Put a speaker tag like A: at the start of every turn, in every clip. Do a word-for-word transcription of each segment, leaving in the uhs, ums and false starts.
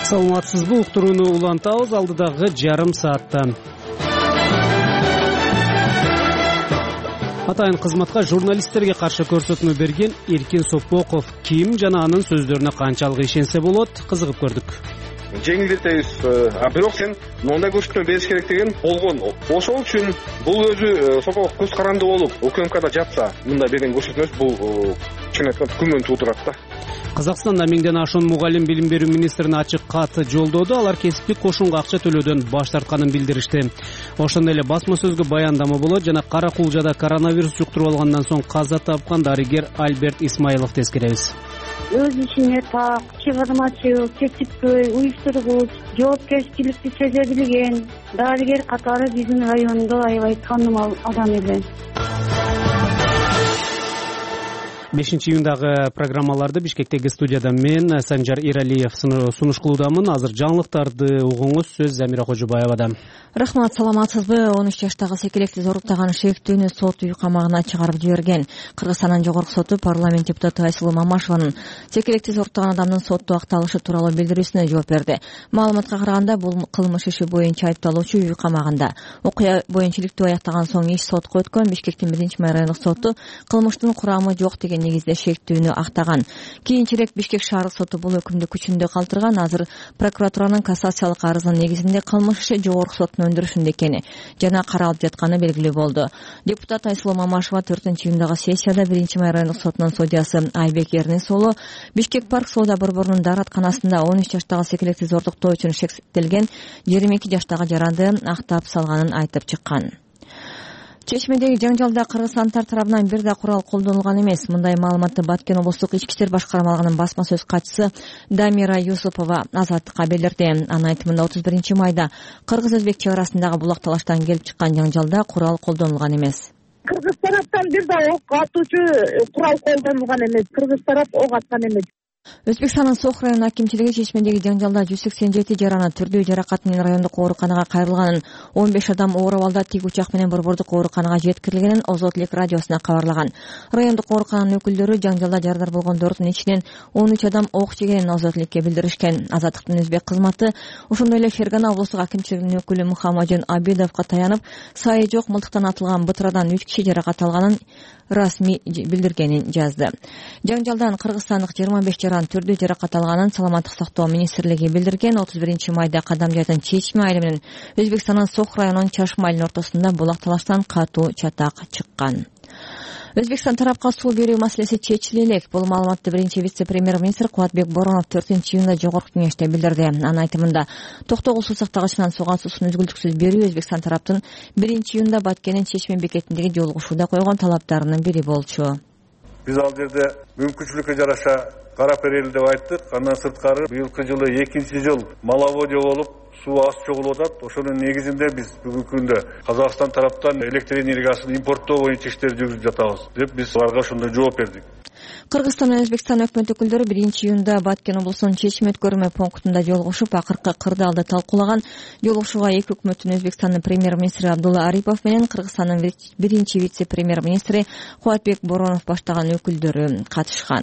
A: Саламатсызбы, уктурууну улантабыз алдыдагы жарым саатта. Атайын кызматка журналисттерге каршы көрсөтмө берген Эркин Сопоков ким жана анын сөздөрүнө канчалык ишенсе болот, кызыгып көрдүк.
B: Жеңилдетебиз, а бирок сен мындай көрсөтмө бериш керек деген болгон. Ошол үчүн бул өзү Сопоков көз каранды болуп, УКМКда жатса, мындай берген көрсөтмөсү бул чын айтканда күмөн туудурат да.
A: Казакстанда миңден ашуун мугалим билим берүү министрине ачык кат жолдоду. Алар кесиптик кошунга акча төлөөдөн баш тартканын билдиришти. Ошондой эле басма сөзгө баяндама болот жана Кара Кулжада коронавирус жуктуруп алгандан соң каза тапкан дарыгер Альберт Исмаиловду эскеребиз.
C: Өз ишине так, чыгармачыл, кесипкөй, уюштургуч, жоопкерчиликти сезе билген дарыгер катары биздин райондо аябай таанымал адам эле.
A: бешинчи июндагы программаларды Бишкектеги студияда мен Санжар Иралиев сунуш кылуудамын. Азыр жаңылыктарды угуңуз, сөз Замира Кожубаевада.
D: Рахмат, саламатсызбы? он үч жаштагы секелекти зоруктаган шектүүнү сот үй камагына чыгарып жиберген. Кыргызстандын жогорку соту парламент депутаты Айсулуу Мамашеванын секелекти зоруктаган адамдын сотту акталышы тууралуу билдирүүсүнө жооп берди. Маалыматка караганда, бул кылмыш иши боюнча айыпталуучу үй камагында. Окуя боюнча иликтөө аяктаган соң иш сотко өткөн. Бишкектин биринчи райондук соту кылмыштын курамы жок деген негизде шектүүнү актаган. Кийинчерээк Бишкек шаардык соту бул өкүмдү күчүндө калтырган. Азыр прокуратуранын кассациялык арызынын негизинде кылмыш иши жогорку соттун өндүрүшүндө экени жана каралып жатканы белгилүү болду. Депутат Айсулуу Мамашева төртүнчү июндагы сессияда биринчи райондук сотунун судьясы Айбек Эрнис уулу Бишкек парк соода борборунун дааратканасында он үч жаштагы секелекти зордуктоо үчүн шектелген жыйырма эки жаштагы жаранды актап салганын айтып чыккан. Чечмедеги жаңжалда кыргызстандыктар тарабынан бир да курал колдонулган эмес. Мындай маалыматты Баткен облустук ички иштер башкармалыгынын басма сөз катчысы Дамира Юсупова Азаттыкка билдирди. Анын айтымында отуз биринчи майда кыргыз-өзбек чек арасындагы булак талаштан келип чыккан жаңжалда курал колдонулган эмес.
E: Кыргыз тараптан бир да ок атуучу курал колдонулган эмес. Кыргыз тарап ок аткан эмес.
D: Өзбекстандын Сох район акимчилиги Чечмедеги жаңжалда жүз сексен жети жараны түрдүү жаракат менен райондук ооруканага кайрылганын, он беш адам оор абалда тик учак менен борбордук ооруканага жеткирилгенин Озотлик радиосуна кабарлаган. Райондук оорукананын өкүлдөрү жаңжалда жарадар болгондордун ичинен он үч адам ок жегенин Озотликке билдиришкен. Азаттыктын өзбек кызматы ошондой эле Фергана облустук акимчилигинин өкүлү Мухаммаджан Абидовго таянып, сайы жок мылтыктан атылган бытырадан үч киши жаракат алганын расмий билдиргенин жазды. Жаңжалдан кыргызстандык жыйырма беш жаран түрдүү жаракат алганын Саламаттык сактоо министрлиги билдирген. отуз биринчи майда Кадамжайдын Чечме айылы менен Өзбекстандын Сох районунун Чашма айылынын ортосунда булак талаштан катуу чатак чыккан. Өзбекстан тарапка суу берүү маселеси чечиле элек. Бул маалыматты биринчи вице-премьер-министр Кубатбек Боронов төртүнчү июнда жогорку кеңеште билдирди. Анын айтымында токтогул суу сактагычынан суган суусун үзгүлтүксүз берүү Өзбекстан тараптын биринчи июнда Баткенин Чечме бекетиндеги жолугушууда койгон талаптарынын бири болчу.
F: Биз ал жерде мүмкүнчүлүккө жараша карап берели деп айттык. Андан сырткары быйылкы жылы экинчи жыл маловодия болуп суу аз чогулуп атат. Ошонун негизинде биз бүгүнкү күндө Казакстан тараптан электр энергиясын импорттоо боюнча иштер жүргүзүп жатабыз деп биз аларга ошондой жооп бердик.
D: Кыргызстан менен Өзбекстан өкмөт өкүлдөрү биринчи июнда Баткен облусунун Чечме өткөрмө пунктунда жолугушуп, акыркы кырдаалды талкуулаган. Жолугушууга эки өкмөттүн Өзбекстандын премьер-министри Абдулла Арипов менен Кыргызстандын биринчи вице-премьер-министри Кубатбек Боронов баштаган өкүлдөрү катышкан.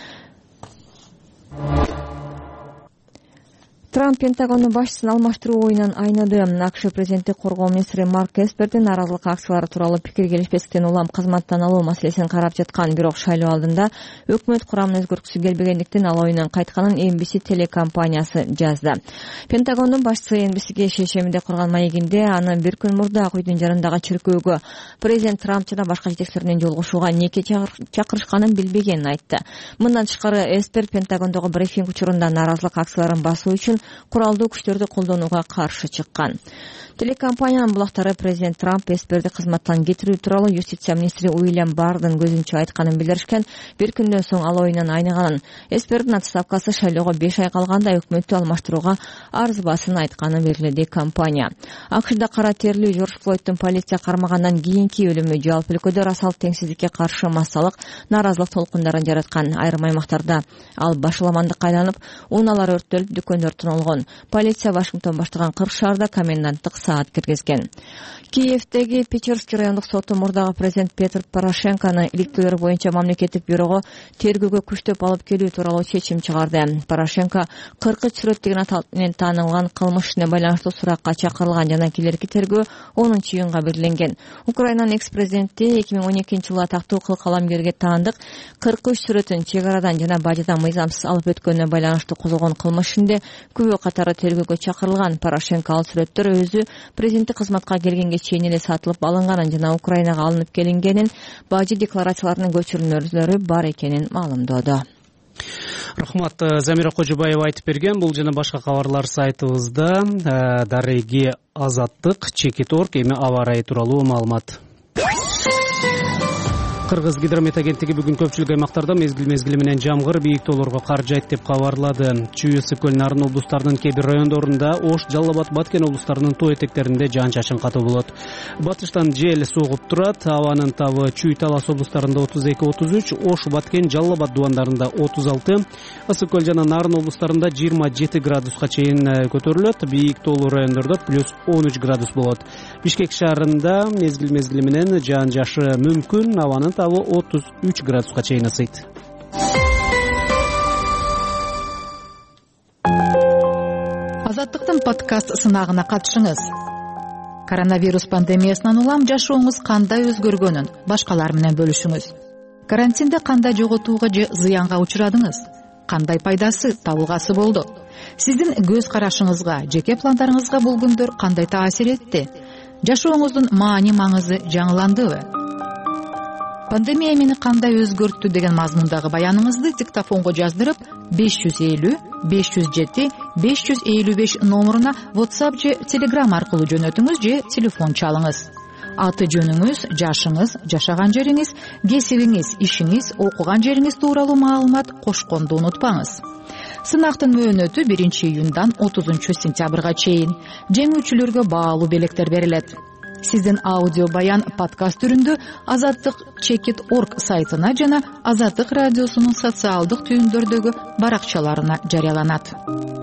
D: Трамп Пентагондун башчысын алмаштыруу оюнан айныды. АКШ президенттик коргоо министри Марк Эспердин нааразылык акциялары тууралуу пикир келишпестиктен улам кызматтан алуу маселесин карап жаткан. Бирок шайлоо алдында өкмөт курамын өзгөрткүсү келбегендиктен ал оюнан кайтканын Эн Би Си телекомпаниясы жазды. Пентагондун башчысы Эн Би Сиге шейшембиде курган маегинде аны бир күн мурда Ак үйдүн жанындагы чиркөөгө президент Трамп жана башка жетекчилер менен жолугушууга неке чакырышканын билбегенин айтты. Мындан тышкары Эспер Пентагондогу брифинг учурунда нааразылык акцияларын басуу үчүн куралдуу күчтөрдү колдонууга каршы чыккан. Телекомпаниянын булактары президент Трамп Эсперди кызматтан кетирүү тууралуу юстиция министри Уильям Бардын көзүнчө айтканын билдиришкен. Бир күндөн соң ал оюнан айныганын, Эспердин отставкасы шайлоого беш ай калганда өкмөттү алмаштырууга арзыбасын айтканын белгиледи компания. АКШда кара терлүү Жорж Флойдтун полиция кармагандан кийинки өлүмү жалпы өлкөдө расалык теңсиздикке каршы массалык нааразылык толкундарын жараткан. Айрым аймактарда ал башаламандыкка айланып, унаалар өрттөлүп, дүкөндөр орун алган. Полиция Вашингтон баштаган кырк шаарда коменданттык саат киргизген. Киевдеги Печерский райондук соту мурдагы президент Петр Порошенкону иликтөөлөр боюнча мамлекеттик бюрого тергөөгө күчтөп алып келүү тууралуу чечим чыгарды. Порошенко кырк үч сүрөт деген атал менен таанылган кылмыш ишине байланыштуу суракка чакырылган жана келерки тергөө онунчу июнга белгиленген. Украинанын экс-президенти эки миң он экинчи жылы атактуу кыл каламгерге таандык кырк үч сүрөтүн чек арадан жана бажадан мыйзамсыз алып өткөнүнө байланыштуу козголгон кылмыш ишинде күбө катары тергөөгө чакырылган. Порошенко ал сүрөттөр өзү президенттик кызматка келгенге чейин эле сатылып алынганын жана Украинага алынып келингенин, бажы декларацияларынын көчүрмөлөрү бар экенин маалымдоду.
A: Рахмат, Замира Кожубаева айтып берген. Бул жана башка кабарлар сайтыбызда. Дареги Азаттык, Чекит точка орг эми аба ырайы тууралуу маалымат. Кыргыз гидромет агенттиги бүгүн көпчүлүк аймактарда мезгил мезгили менен жамгыр, бийик тоолорго кар жайт деп кабарлады. Чүй, Ысык-Көл, Нарын облустарынын кээ бир райондорунда, Ош, Жалал Абад, Баткен облустарынын тоо этектеринде жаан-чачын катуу болот. Батыштан жел согуп турат. Абанын табы Чүй, Талас облустарында отуз эки отуз үч, Ош, Баткен, Жалал Абад дубандарында отуз алты, Ысык-Көл жана Нарын облустарында жыйырма жети градуска чейин көтөрүлөт. Бийик тоолуу райондордо плюс он үч градус болот. Бишкек шаарында мезгил мезгили менен жаан жашы мүмкүн. Абанын табы отуз үч градуска чейин ысыйт.
G: Азаттыктын подкаст сынагына катышыңыз. Коронавирус пандемиясынан улам жашооңуз кандай өзгөргөнүн башкалар менен бөлүшүңүз. Карантинде кандай жоготууга же зыянга учурадыңыз? Кандай пайдасы, табылгасы болду? Сиздин көз карашыңызга, жеке пландарыңызга бул күндөр кандай таасир этти? Жашооңуздун маани маңызы жаңыландыбы? Пандемия мени кандай өзгөрттү деген мазмундагы баяныңызды диктофонго жаздырып беш жүз элүү беш жүз жети беш жүз элүү беш номуруна WhatsApp же Telegram аркылуу жөнөтүңүз же телефон чалыңыз. Аты жөнүңүз, жашыңыз, жашаган жериңиз, кесибиңиз, ишиңиз, окуган жериңиз тууралуу маалымат кошконду унутпаңыз. Сынактын мөөнөтү биринчи июндан отузунчу сентябрга чейин. Жеңүүчүлөргө баалуу белектер берилет. Сиздин аудио баян подкаст түрүндө Азаттык Чекит точка орг сайтына жана Азаттык радиосунун социалдык түйүндөрдөгү баракчаларына жарыяланат.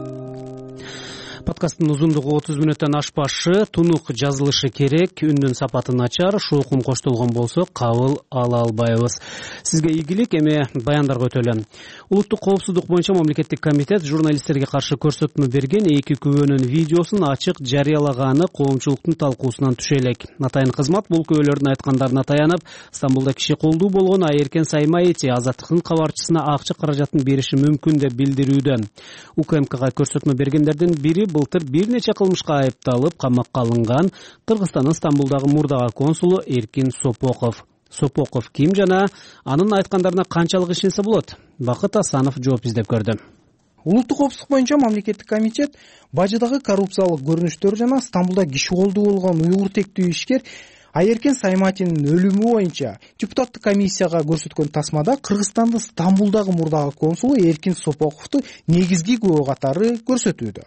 A: Подкасттын узундугу отуз мүнөттөн ашпашы, тунук жазылышы керек, үндүн сапаты начар, шоокум коштолгон болсо кабыл ала албайбыз. Сизге ийгилик, эми баяндарга өтөлөм. Улуттук коопсуздук боюнча мамлекеттик комитет журналисттерге каршы көрсөтмө берген эки күбөнүн видеосун ачык жарыялаганы коомчулуктун талкуусунан түшө элек. Атайын кызмат бул күбөлөрдүн айткандарына таянып, Стамбулда киши колдуу болгон Айеркен Саймаити Азаттыктын кабарчысына акча каражатын бериши мүмкүн деп билдирүүдө. УКМКга көрсөтмө бергендердин бири былтыр бир нече кылмышка айыпталып камакка алынган Кыргызстандын Стамбулдагы мурдагы консулу Эркин Сопоков. Сопоков ким жана анын айткандарына канчалык ишенсе болот? Бакыт Асанов жооп издеп көрдү.
H: Улуттук коопсуздук боюнча мамлекеттик комитет бажыдагы коррупциялык көрүнүштөр жана Стамбулда киши колдуу болгон уйгур тектүү ишкер Айеркен Сайматинин өлүмү боюнча депутаттык комиссияга көрсөткөн тасмада Кыргызстандын Стамбулдагы мурдагы консулу Эркин Сопоковду негизги күбө катары көрсөтүүдө.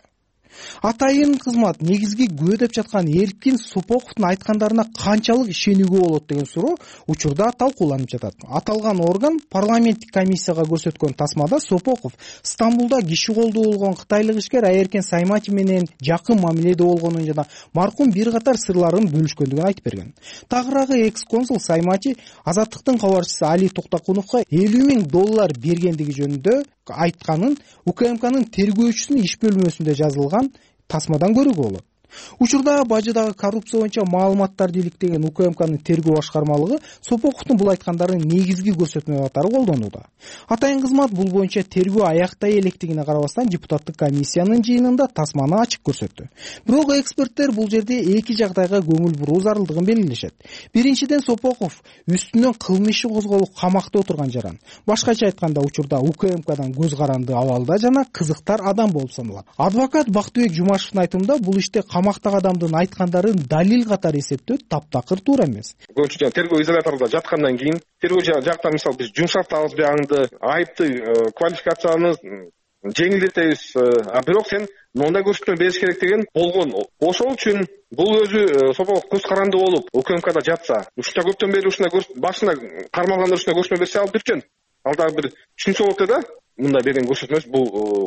H: Атайын кызмат негизги күбө деп жаткан Эркин Сопоковдун айткандарына канчалык ишенүүгө болот деген суроо учурда талкууланып жатат. Аталган орган парламенттик комиссияга көрсөткөн тасмада Сопоков Стамбулда киши колдуу болгон кытайлык ишкер Айеркен Саймати менен жакын мамиледе болгонун жана маркум бир катар сырларын бөлүшкөндүгүн айтып берген. Тагыраагы экс-консул Саймати Азаттыктын кабарчысы Али Токтакуновго элүү миң доллар бергендиги жөнүндө айтканын УКМКнын тергөөчүсүнүн иш бөлмөсүндө жазылган тасмадан көрүүгө болот. Учурда бажыдагы коррупция боюнча маалыматтарды иликтеген УКМКнын тергөө башкармалыгы Сопоковдун бул айткандарын негизги көрсөтмө катары колдонууда. Атайын кызмат бул боюнча тергөө аяктай электигине карабастан депутаттык комиссиянын жыйынында тасманы ачык көрсөттү. Бирок эксперттер бул жерде эки жагдайга көңүл буруу зарылдыгын белгилешет. Биринчиден, Сопоков үстүнөн кылмыш иши козголуп камакта отурган жаран. Башкача айтканда, учурда УКМКдан көз каранды абалда жана кызыктар адам болуп саналат. Адвокат Бактыбек Жумашевдин айтымында бул иште камактагы адамдын айткандарын далил катары эсептөө таптакыр туура эмес.
B: Көбүнчө тергөө изоляторунда жаткандан кийин тергөө жактан мисалы биз жумшартабыз биягыңды, айыпты квалификацияны жеңилдетебиз. А бирок сен мындай көрсөтмө бериш керек деген болгон. Ошол үчүн бул өзү Сопоков көз каранды болуп УКМКда жатса, ушунча көптөн бери ушундай башына кармалгандар ушундай көрсөтмө берсе ал бир жөн. Ал дагы бир түшүнчө болот да. Мындай берген көрсөтмөс бул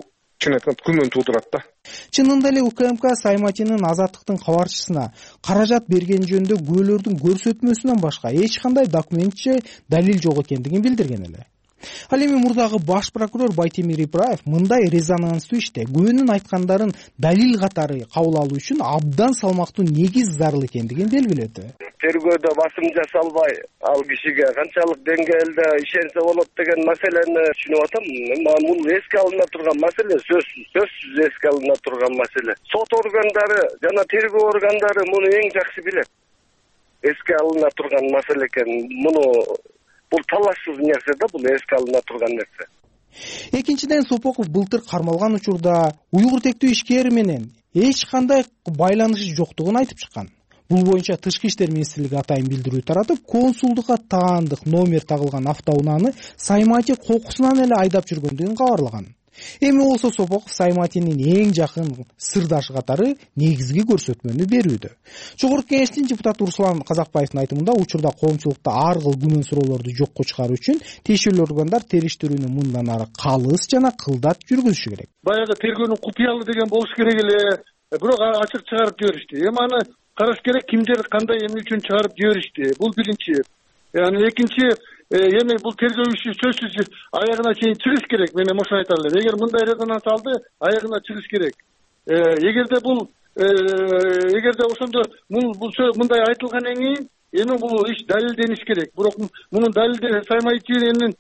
B: чын айтканда күмөн туудурат да.
H: Чынында эле УКМК Сайматинин Азаттыктын кабарчысына каражат берген жөнүндө күбөлөрдүн көрсөтмөсүнөн башка эч кандай документ же далил жок экендигин билдирген эле. Ал эми мурдагы баш прокурор Байтемир Ибраев мындай резонанстуу иште күбөнүн айткандарын далил катары кабыл алуу үчүн абдан салмактуу негиз зарыл экендигин белгиледи.
I: Тергөөдө басым жасалбай, ал кишиге канчалык деңгээлде ишенсе болот деген маселени түшүнүп атам. Муну эске алына турган маселе, сөзсүз сөзсүз эске алына турган маселе. Сот органдары жана тергөө органдары муну эң жакшы билет. Эске алына турган маселе экен. Муну бул талашсыз нерсе да, бул эске алына турган нерсе.
H: Экинчиден, Сопоков былтыр кармалган учурда уйгур тектүү ишкери менен эч кандай байланышы жоктугун айтып чыккан. Бул боюнча Тышкы иштер министрлиги атайын билдирүү таратып, консулдукка таандык номер тагылган автоунааны Саймати кокусунан эле айдап жүргөндүгүн кабарлаган. Эми болсо Сопоков Сайматинин эң жакын сырдашы катары негизги көрсөтмөнү берүүдө. Жогорку Кеңештин депутаты Руслан Казакбаевдин айтымында, учурда коомчулукта ар кыл күмөн суроолорду жокко чыгаруу үчүн тиешелүү органдар териштирүүнү мындан ары калыс жана кылдат жүргүзүшү керек.
J: Баягы тергөөнүн купуялы деген болуш керек эле, бирок ачык чыгарып жиберишти. Эми аны караш керек, кимдер кандай эмне үчүн чыгарып жиберишти. Бул биринчи. Яны экинчи, эми бул тергөө иши сөзсүз аягына чейин чыгыш керек. Мен ошону айта алам. Эгер мындай резонанс алды, аягына чыгыш керек. Эгерде бул эгерде ошондо бул мындай айтылгандан кийин эми бул иш далилдениш керек. Бирок мунун далилде Сайматинин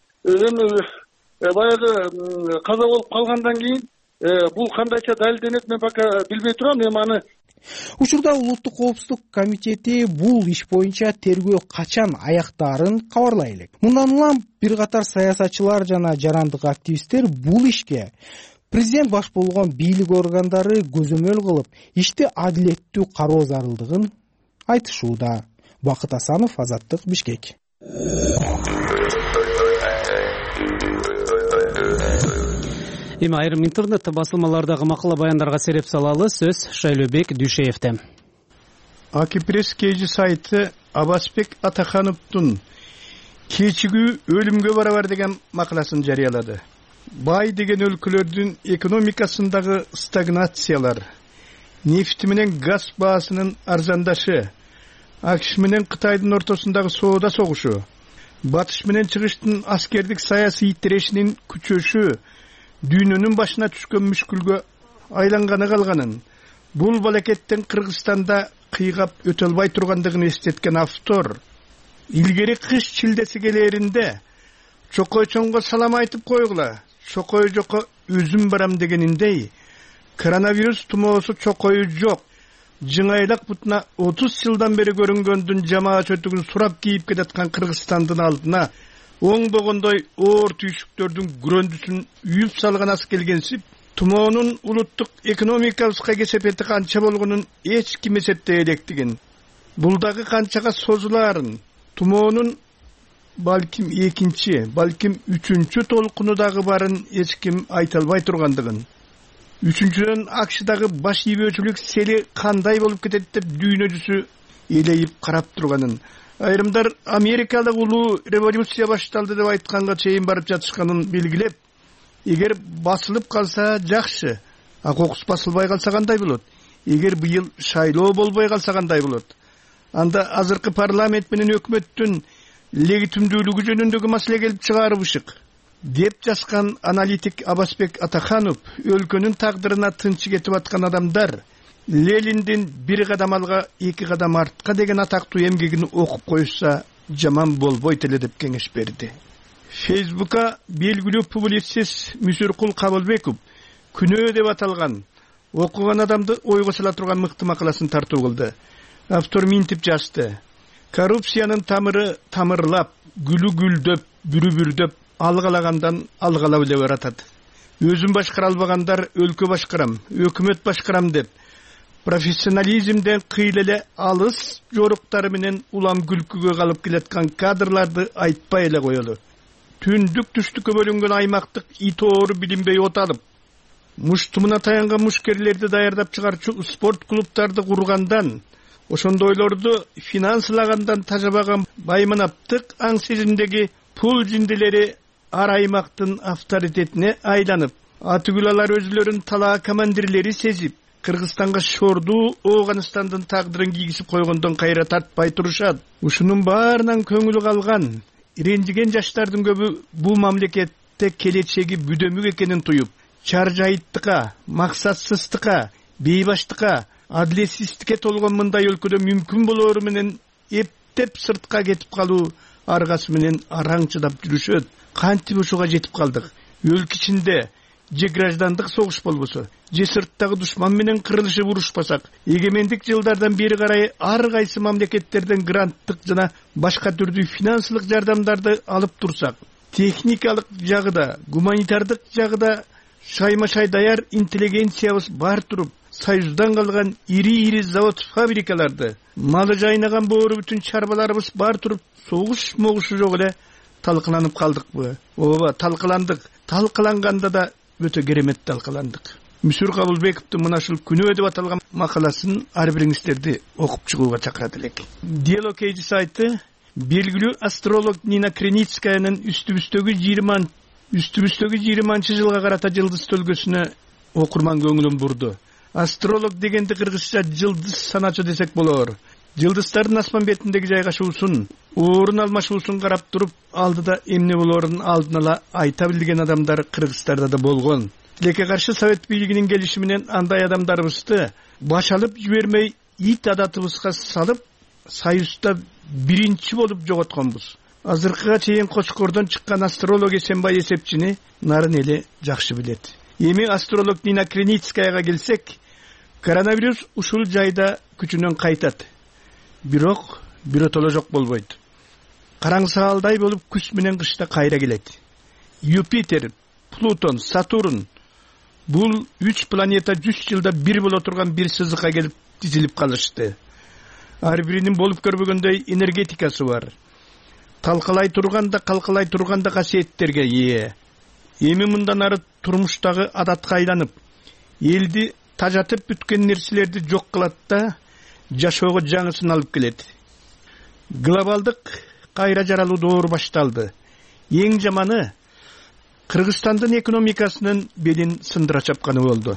J: баягы каза болуп калгандан кийин бул кандайча далилденет, мен пока билбей турам. Эми аны
H: учурда Улуттук коопсуздук комитети бул иш боюнча тергөө качан аяктаарын кабарлай элек. Мындан улам бир катар саясатчылар жана жарандык активисттер бул ишке президент баш болгон бийлик органдары көзөмөл кылып, ишти адилеттүү кароо зарылдыгын айтышууда. Бакыт Асанов, Азаттык, Бишкек.
A: Эми айрым интернет басылмалардагы макала баяндарга сереп салалы. Сөз Шайлообек Дүйшеевде.
K: Акипресс Кежи сайты Абасбек Атахановдун кечигүү өлүмгө барабар деген макаласын жарыялады. Бай деген өлкөлөрдүн экономикасындагы стагнациялар, нефти менен газ баасынын арзандашы, АКШ менен Кытайдын ортосундагы соода согушу, батыш менен чыгыштын аскердик саясий тирешинин күчөшү дүйнөнүн башына түшкөн мүшкүлгө айланганы калганын, бул балекеттен Кыргызстанда кыйгап өтө албай тургандыгын эстеткен автор, илгери кыш чилдеси келээринде чокойчонго салам айтып койгула, чокой жокко өзүм барам дегениндей, коронавирус тумоосу чокою жок, жыңайлак бутуна отуз жылдан бери көрүнгөндүн жамаат өтүгүн сурап кийип кетаткан Кыргызстандын алдына оңбогондой оор түйшүктөрдүн күрөндүсүн үйүп салган ас келгенсип, тумоонун улуттук экономикабызга кесепети канча болгонун эч ким эсептей электигин, бул дагы канчага созулаарын, тумоонун балким экинчи, балким үчүнчү толкуну дагы барын эч ким айта албай тургандыгын, үчүнчүдөн АКШдагы баш ийбөөчүлүк сели кандай болуп кетет деп дүйнө жүзү элейип карап турганын, айрымдар Америкалык улуу революция башталды деп айтканга чейин барып жатышканын белгилеп, эгер басылып калса жакшы, а кокус басылбай калса кандай болот? Эгер быйыл шайлоо болбой калса кандай болот? Анда азыркы парламент менен өкмөттүн легитимдүүлүгү жөнүндөгү маселе келип чыгарыбышык деп жазган аналитик Абасбек Атаханов, өлкөнүн тагдырына тынчы кетип аткан адамдар Лениндин бир кадам алга, эки кадам артка деген атактуу эмгегин окуп коюшса жаман болбойт эле деп кеңеш берди. Фейсбукка белгилүү публицист Мүсүркул Кабылбеков күнөө деп аталган окуган адамды ойго сала турган мыкты макаласын тартуу кылды. Автор минтип жазды: коррупциянын тамыры тамырлап, гүлү гүлдөп, бүрү бүрдөп, алгалагандан алгалап эле баратат. Өзүм башкара албагандар өлкө башкарам, өкмөт башкарам деп профессионализмден кыйлеле алыс жоруктары менен улам күлкүгө калып келаткан кадрларды айтпай эле коелу. Түндүк түштүккө бөлүнгөн аймактык итоору билинбей оталып, муштумуна таянган мушкерлерди даярдап чыгарчу спорт клубтарды кургандан, ошондойлорду финансылагандан тажабаган байманаптык аң сезимдеги пул жиндилери ар аймактын авторитетине айланып, атүгүл алар өзүлөрүн талаа командирлери сезип Кыргызстанга шордуу Ооганстандын тагдырын кийгизип койгондон кайра тартпай турушат. Ушунун баарынан көңүлү калган ренжиген жаштардын көбү бул мамлекетте келечеги бүдөмүк экенин туюп, чаржайыттыкка, максатсыздыкка, бейбаштыкка, адилетсиздикке толгон мындай өлкөдө мүмкүн болоору менен эптеп сыртка кетип калуу аргасы менен араң чыдап жүрүшөт. Кантип ушуга жетип калдык? Өлкө ичинде же граждандык согуш болбосо, же сырттагы душман менен кырылышып урушпасак, эгемендик жылдардан бери карай ар кайсы мамлекеттерден гранттык жана башка түрдүү финансылык жардамдарды алып турсак, техникалык жагыда, гуманитардык жагыда шайма-шай даяр интеллигенциябыз бар туруп, союздан калган ири-ири завод фабрикаларды, малы жайнаган боору бүтүн чарбаларыбыз бар туруп, согуш могушу жок эле талкыланып калдыкпы? Ооба, талкыландык. Талкыланганда да өтө керемет талкаландык. Мүсүр Кабылбековдун мына ушул күнөө деп аталган макаласын ар бириңиздерди окуп чыгууга чакырат элек. Диалог Эйджи сайты белгилүү астролог Нина Креницкаянын үстүбүздөгү жыйырма үстүбүздөгү жыйырманчы жылга карата жылдыз төлгөсүнө окурман көңүлүн бурду. Астролог дегенди кыргызча жылдыз саначы десек болор. Жылдыздардын асман бетиндеги жайгашуусун, орун алмашуусун карап туруп, алдыда эмне болоорун алдын ала айта билген адамдар Кыргызстарда да болгон. Тилекке каршы Совет бийлигинин келиши менен андай адамдарыбызды баш алып жибермей, ит адатыбызга салып, союзда биринчи болуп жоготконбуз. Азыркыга чейин Кочкордон чыккан астролог Эсенбай эсепчини нарын эли жакшы билет. Эми астролог Нина Креницкаяга келсек, коронавирус ушул жайда күчүнөн кайтат. Бирок биротоло жок болбойт. Караң саалдай болуп күз менен кышта кайра келет. Юпитер, Плутон, Сатурн бул үч планета жүз жылда бир боло турган бир сызыкка келип тизилип калышты. Ар биринин болуп көрбөгөндөй энергетикасы бар. Талкалай турганда, калкалай турганда касиеттерге ээ. Эми мындан ары турмуштагы адатка айланып, элди тажатып бүткөн нерселерди жок кылат да жашоого жаңысын алып келет. Глобалдык кайра жаралуу доору башталды. Эң жаманы Кыргызстандын экономикасынын белин сындыра чапканы болду.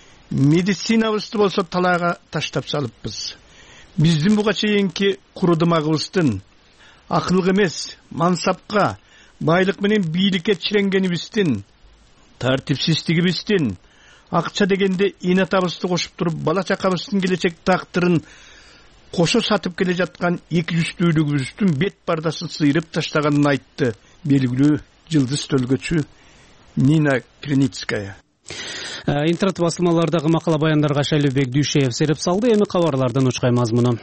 K: Медицинабызды болсо талаага таштап салыппыз. Биздин буга чейинки курудумагыбыздын акылга эмес, мансапка, байлык менен бийликке чиренгенибиздин, тартипсиздигибиздин, акча дегенде инатабызды кошуп туруп, бала чакабыздын келечек тактырын кошо сатып келе жаткан эки жүздүүлүгүбүздүн бет бардасын сыйрып таштаганын айтты белгилүү жылдыз төлгөчү Нина Креницкая.
A: Интернет басылмалардагы макала баяндарга Шайлебек Дүйшеев сереп салды. Эми кабарлардын учкай мазмуну.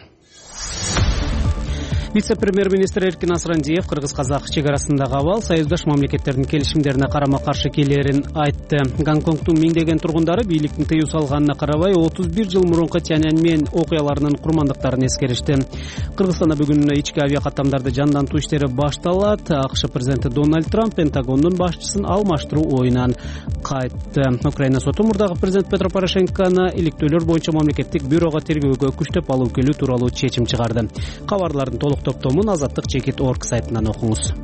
A: Вице-премьер-министр Эркин Асрандиев кыргыз-казак чек арасындагы абал союздаш мамлекеттердин келишимдерине карама-каршы келерин айтты. Гонконгдун миңдеген тургундары бийликтин тыюу салганына карабай отуз бир жыл мурунку Тяньаньмэнь окуяларынын курмандыктарын эскеришти. Кыргызстанда бүгүн ички авиакаттамдарды жандантуу иштери башталат. АКШ президенти Дональд Трамп Пентагондун башчысын алмаштыруу оюнан кайтты. Украина соту мурдагы президент Петро Порошенкону иликтөөлөр боюнча мамлекеттик бюрого тергөөгө күчтөп алуу келүү тууралуу чечим чыгарды. Кабарлардын толук топтомун азаттык чекит точка орг сайтынан окуңуз.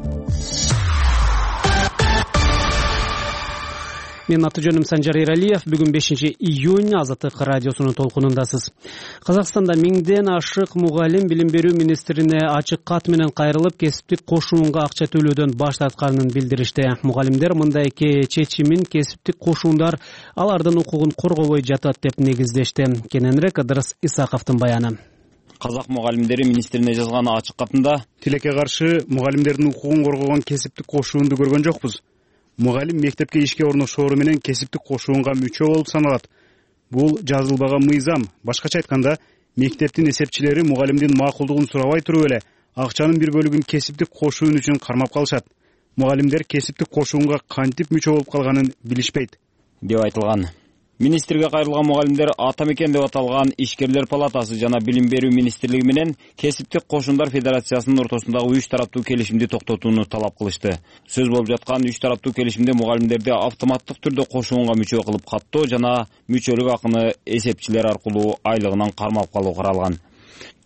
A: Мен аты жөнүм Санжар Эралиев. Бүгүн бешинчи июнь Азаттык радиосунун толкунундасыз. Казакстанда миңден ашык мугалим билим берүү министрине ачык кат менен кайрылып, кесиптик кошуунга акча төлөөдөн баш тартканын билдиришти. Мугалимдер мындай чечимин кесиптик кошуундар алардын укугун коргобой жатат деп негиздешти. Кененирээк Ыдырыс Исаковдун баяны.
L: Казак мугалимдери министрине жазган ачык катында
M: тилекке каршы мугалимдердин укугун коргогон кесиптик кошуунду көргөн жокпуз. Мугалим мектепке ишке орношоору менен кесиптик кошуунга мүчө болуп саналат. Бул жазылбаган мыйзам. Башкача айтканда, мектептин эсепчилери мугалимдин макулдугун сурабай туруп эле акчанын бир бөлүгүн кесиптик кошуун үчүн кармап калышат. Мугалимдер кесиптик кошуунга кантип мүчө болуп калганын билишпейт
L: деп айтылган. Министрге кайрылган мугалимдер ата мекен деп аталган ишкерлер палатасы жана билим берүү министрлиги менен кесиптик кошундар федерациясынын ортосундагы үч тараптуу келишимди токтотууну талап кылышты. Сөз болуп жаткан үч тараптуу келишимде мугалимдерди автоматтык түрдө кошуунга мүчө кылып каттоо жана мүчөлүк акыны эсепчилер аркылуу айлыгынан кармап калуу каралган.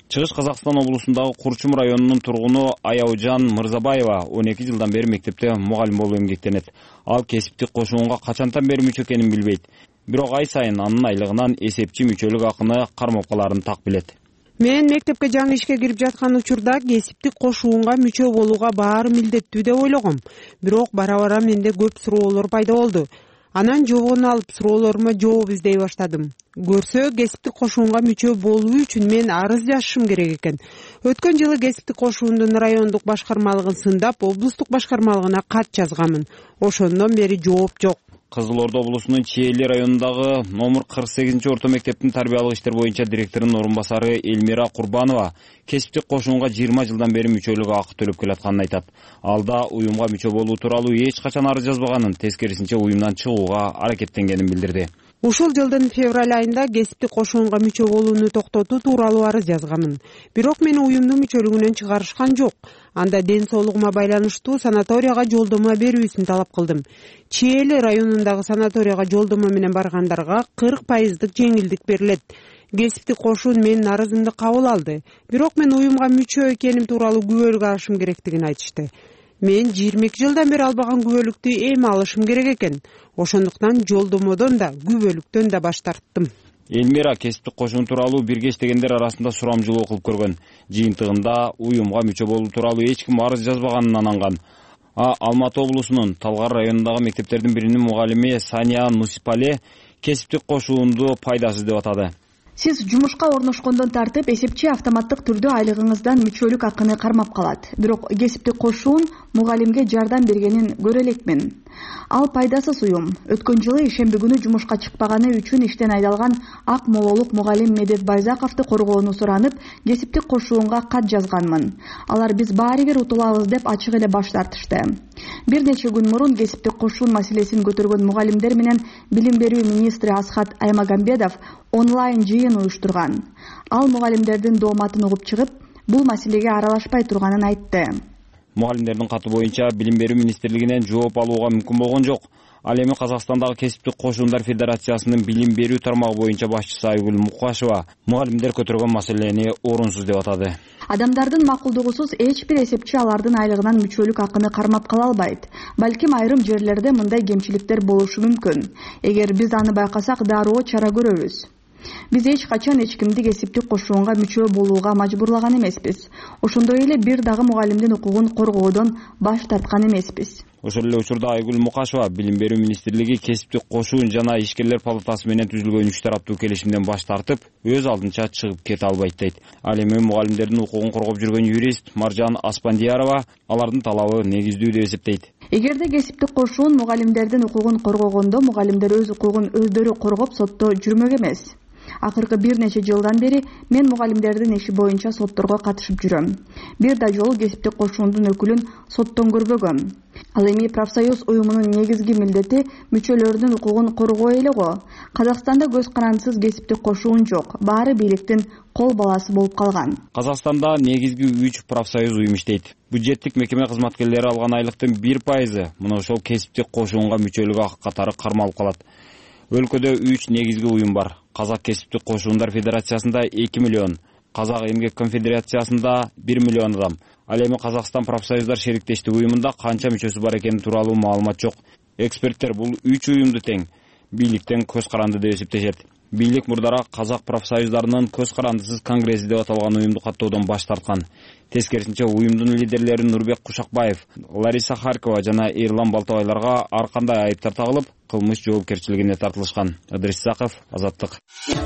L: Чыгыш Казакстан облусундагы Курчум районунун тургуну Аяужан Мырзабаева он эки жылдан бери мектепте мугалим болуп эмгектенет. Ал кесиптик кошуунга качантан бери мүчө экенин билбейт. Бирок ай сайын анын айлыгынан эсепчи мүчөлүк акыны кармалкаларын так билет.
N: Мен мектепке жаңы ишке кирип жаткан учурда кесиптик кошуунга мүчө болууга баары милдеттүү деп ойлогом. Бирок бара-бара менде көп суроолор пайда болду. Анан жообун алып суроолорума жооп издей баштадым. Көрсө, кесиптик кошуунга мүчө болуу үчүн мен арыз жазышым керек экен. Өткөн жылы кесиптик кошуундун райондук башкармалыгын сындап, облустук башкармалыгына кат жазганмын. Ошондон бери жооп жок.
L: Кызыл Орда облусунун Чээли районундагы номер кырк сегизинчи орто мектептин тарбиялык иштер боюнча директорунун орун басары Элмира Курбанова кесиптик кошуунга жыйырма жылдан бери мүчөлүк акы төлөп келатканын айтат. Алда уюмга мүчө болуу тууралуу эч качан арыз жазбаганын, тескерисинче уюмдан чыгууга аракеттенгенин билдирди.
N: Ушул жылдын февраль айында кесиптик кошуунга мүчө болууну токтотуу тууралуу арыз жазганмын. Бирок мени уюмдун мүчөлүгүнөн чыгарышкан жок. Анда ден соолугума байланыштуу санаторияга жолдомо берүүсүн талап кылдым. Чээли районундагы санаторияга жолдомо менен баргандарга кырк пайыздык жеңилдик берилет. Кесиптик кошуун менин арызымды кабыл алды. Бирок мен уюмга мүчө экеним тууралуу күбөлүк алышым керектигин айтышты. Мен жыйырма эки жылдан бери албаган күбөлүктү эми алышым керек экен. Ошондуктан жолдомодон да күбөлүктөн да баш тарттым.
L: Элмира кесиптик кошуун тууралуу бирге иштегендер арасында сурамжылоо кылып көргөн. Жыйынтыгында уюмга мүчө болуу тууралуу эч ким арыз жазбаганын ананган. А Алматы облусунун Талгар районундагы мектептердин биринин мугалими Сания Нусипале кесиптик кошуунду пайдасыз деп атады.
O: Сиз жумушка орношкондон тартып эсепчи автоматтык түрдө айлыгыңыздан мүчөлүк акыны кармап калат. Бирок кесиптик кошуун мугалимге жардам бергенин көрө элекмин. Ал пайдасыз уюм. Өткөн жылы ишемби күнү жумушка чыкпаганы үчүн иштен айдалган Ак Мололук мугалим Медет Байзаковду коргоону суранып, кесиптик кошуунга кат жазганмын. Алар биз баарыбир утулабыз деп ачык эле баш тартышты. Бир нече күн мурун кесиптик кошуун маселесин көтөргөн мугалимдер менен билим берүү министри Асхат Аймагамбетов онлайн жыйын уюштурган. Ал мугалимдердин дооматын угуп чыгып, бул маселеге аралашпай турганын айтты.
L: Мугалимдердин каты боюнча билим берүү министрлигинен жооп алууга мүмкүн болгон жок. Ал эми Казакстандагы кесиптик кошуундар федерациясынын билим берүү тармагы боюнча башчысы Айгүл Мукашева мугалимдер көтөргөн маселени орунсуз деп атады.
O: Адамдардын макулдугусуз эч бир эсепчи алардын айлыгынан мүчөлүк акыны кармап кала албайт. Балким айрым жерлерде мындай кемчиликтер болушу мүмкүн. Эгер биз аны байкасак, дароо чара көрөбүз. Биз эч качан эч кимди кесиптик кошуунга мүчө болууга мажбурлаган эмеспиз. Ошондой эле бир дагы мугалимдин укугун коргоодон баш тарткан эмеспиз.
L: Ошол эле учурда Айгүл Мукашева билим берүү министрлиги кесиптик кошуун жана ишкерлер палатасы менен түзүлгөн үч тараптуу келишимден баш тартып, өз алдынча чыгып кете албайт дейт. Ал эми мугалимдердин укугун коргоп жүргөн юрист Маржан Аспандиярова алардын талабы негиздүү деп эсептейт.
O: Эгерде кесиптик кошуун мугалимдердин укугун коргогондо, мугалимдер өз укугун өздөрү коргоп сотто жүрмөк эмес. Акыркы бир нече жылдан бери мен мугалимдердин иши боюнча сотторго катышып жүрөм. Бир да жолу кесиптик кошуундун өкүлүн соттон көрбөгөм. Ал эми профсоюз уюмунун негизги милдети мүчөлөрүнүн укугун коргоо эле го. Казакстанда көз карандысыз кесиптик кошуун жок. Баары бийликтин кол баласы болуп калган.
L: Казакстанда негизги үч профсоюз уюм иштейт. Бюджеттик мекеме кызматкерлери алган айлыктын бир пайызы мына ошол кесиптик кошуунга мүчөлүк акы катары кармалып калат. Өлкөдө үч негизги уюм бар. Казак кесиптик кошуундар федерациясында эки миллион, Казак эмгек конфедерациясында бир миллион адам. Ал эми Казакстан профсоюздар шериктештиги уюмунда канча мүчөсү бар экени тууралуу маалымат жок. Эксперттер бул үч уюмду тең бийликтен көз каранды деп эсептешет. Бийлик мурдара Казак профсоюздарынын көз карандысыз конгресси деп аталган уюмду каттоодон баш тарткан. Тескерисинче уюмдун лидерлери Нурбек Кушакбаев, Лариса Харькова жана Эрлан Балтабайларга ар кандай айыптар тагылып, кылмыш жоопкерчилигине тартылышкан. Адрис Саков, Азаттык.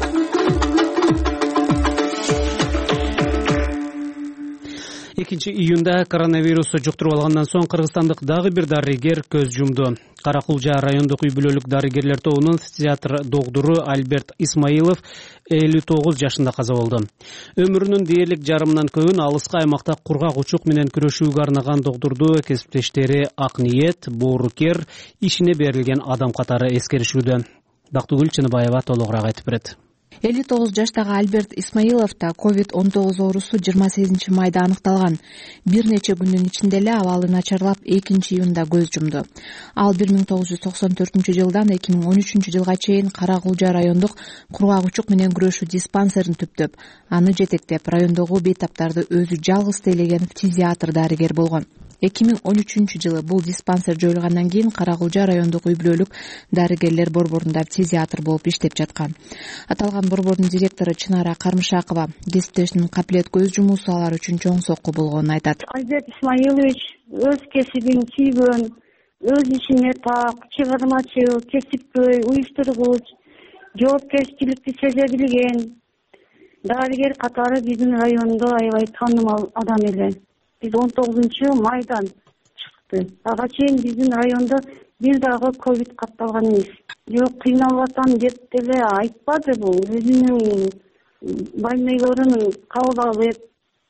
A: экинчи июнда коронавирусту жуктуруп алгандан соң кыргызстандык дагы бир дарыгер көз жумду. Каракулжа райондук үй бүлөлүк дарыгерлер тобунун театр доктору Альберт Исмаилов элүү тогуз жашында каза болду. Өмүрүнүн дээрлик жарымынан көбүн алыскы аймакта кургак учук менен күрөшүүгө арнаган докторду кесиптештери Акниет, Боорукер ишине берилген адам катары эскеришүүдө. Дактыгүл Чыныбаева толугураак айтып берет.
P: элүү тогуз жаштагы Альберт Исмаиловдо ковид он тогуз оорусу жыйырма сегизинчи майда аныкталган. Бир нече күндүн ичинде эле абалы начарлап экинчи июнда көз жумду. Ал бир миң тогуз жүз токсон төртүнчү жылдан эки миң он үчүнчү жылга чейин Кара Кулжа райондук кургак менен күрөшүү диспансерин түптөп, аны жетектеп, райондогу бейтаптарды өзү жалгыз тейлеген фтизиатр дарыгер болгон. эки миң он үчүнчү жылы бул диспансер жоюлгандан кийин Кара Кулжа райондук үй-бүлөлүк дарыгерлер борборунда фтизиатр болуп иштеп жаткан. Аталган борбордун директору Чынара Кармышакова кесиптешинин капилет көз жумуусу алар үчүн чоң сокку болгонун айтат.
C: Альберт Исмаилович өз кесибин сүйгөн, өз ишине так, чыгармачыл, кесипкөй, уюштургуч, жоопкерчиликти сезе билген дарыгер катары биздин райондо аябай таанымал адам эле. Биз он тогузунчу майдан чыкты. Ага чейин биздин райондо бир дагы ковид катталган эмес. Жок, кыйналып атам деп деле айтпады бул. Өзүнүн больнойлорун кабыл алып,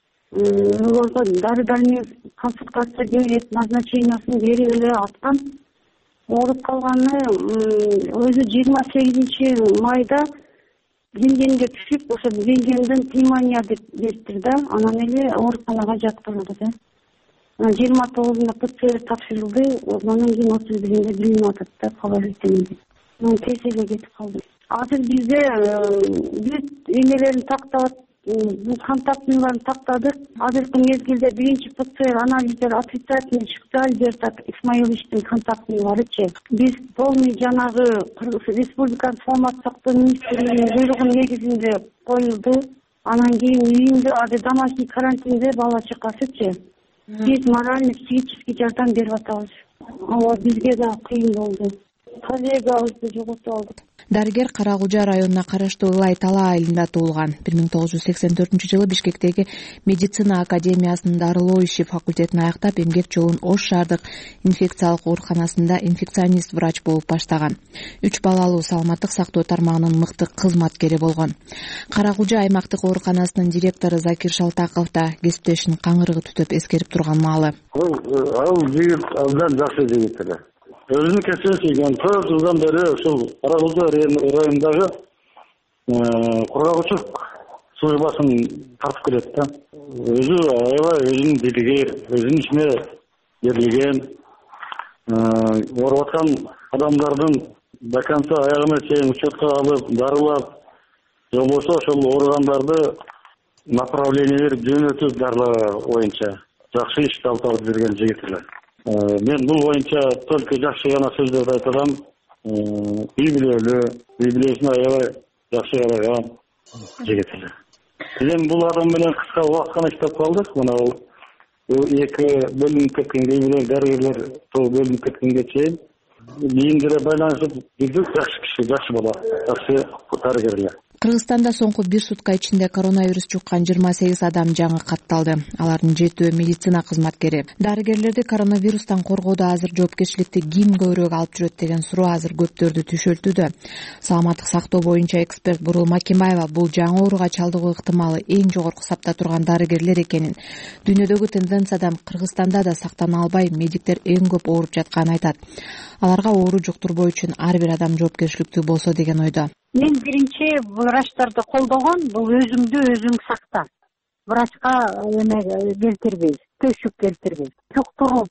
C: дары-дармек консультация берип, назначениясын берип эле аткан. Ооруп калганы өзү жыйырма сегизинчи майда рентгенге түшүп, ошо рентгенден пневмония деп бериптир да, анан эле ооруканага жаткырылды да. жыйырма тогузунда ПЦР тапшырылды, андан кийин отуз биринде билинип атат да положительный. Тез эле кетип калды. Азыр бизде бүт эмелерин тактап, контактыларын тактадык. Азыркы мезгилде биринчи ПЦР анализдер отрицательный чыкты, Альберт Исмаиловичтин контактыларычы. Биз полный жанагы республиканын саламаттык сактоо министрлигинин буйругу негизинде коюлду. Анан кийин үйүндө азыр домашний карантинде бала чакасычы. Биз моральный, психический жардам берип атабыз. Ооба, бизге да кыйын болду. Коллегабызды жоготуп алдык.
P: Дарыгер Кара Кулжа районуна караштуу Ылай Тала айылында туулган. бир миң тогуз жүз сексен төртүнчү жылы Бишкектеги медицина академиясынын дарылоо иши факультетин аяктап, эмгек жолун Ош шаардык инфекциялык ооруканасында инфекционист врач болуп баштаган. Үч балалуу саламаттык сактоо тармагынын мыкты кызматкери болгон. Кара Кулжа аймактык ооруканасынын директору Закир Шалтаков да кесиптешин каңырыгы түтөп эскерип турган маалы.
Q: Ал жигит абдан жакшы жигит эле. Өзүнүн кесиби сүйгөн, төрт жылдан бери ушул Кара Кулжа районундагы кургак службасын тартып келет да. Өзү аябай өзүнүн билигер, өзүнүн ишине берилген, ооруп аткан адамдардын до конца аягына чейин учетко алып, дарылап, же болбосо ошол ооругандарды направление берип жөнөтүп дарылоо боюнча жакшы иш алып берген жигит эле. Мен бул боюнча только жакшы гана сөздөрдү айта алам. Үй бүлөлүү, үй бүлөсүнө аябай жакшы караган жигит эле. Биз бул адам менен кыска убакыт гана иштеп калдык. Мына бул эки бөлүнүп кеткенге, үй бүлө дарыгерлер тобу бөлүнүп кеткенге чейин кийиндере байланышып жүрдүк. Жакшы киши, жакшы бала, жакшы дарыгер эле.
P: Кыргызстанда соңку бир сутка ичинде коронавирус жуккан жыйырма сегиз адам жаңы катталды. Алардын жетөө медицина кызматкери. Дарыгерлерди коронавирустан коргоодо азыр жоопкерчиликти ким көбүрөөк алып жүрөт деген суроо азыр көптөрдү түшөлтүүдө. Саламаттык сактоо боюнча эксперт Бурул Макимаева бул жаңы ооруга чалдыгуу ыктымалы эң жогорку сапта турган дарыгерлер экенин, дүйнөдөгү тенденциядан Кыргызстанда да сактана албай медиктер эң көп ооруп жатканын айтат. Аларга оору жуктурбоо үчүн ар бир адам жоопкерчиликтүү болсо деген ойдо.
R: Мен биринчи врачтарды колдогон, бул өзүңдү өзүң сакта. Врачка эме келтирбей, төшүк келтирбей. Жуктуруп,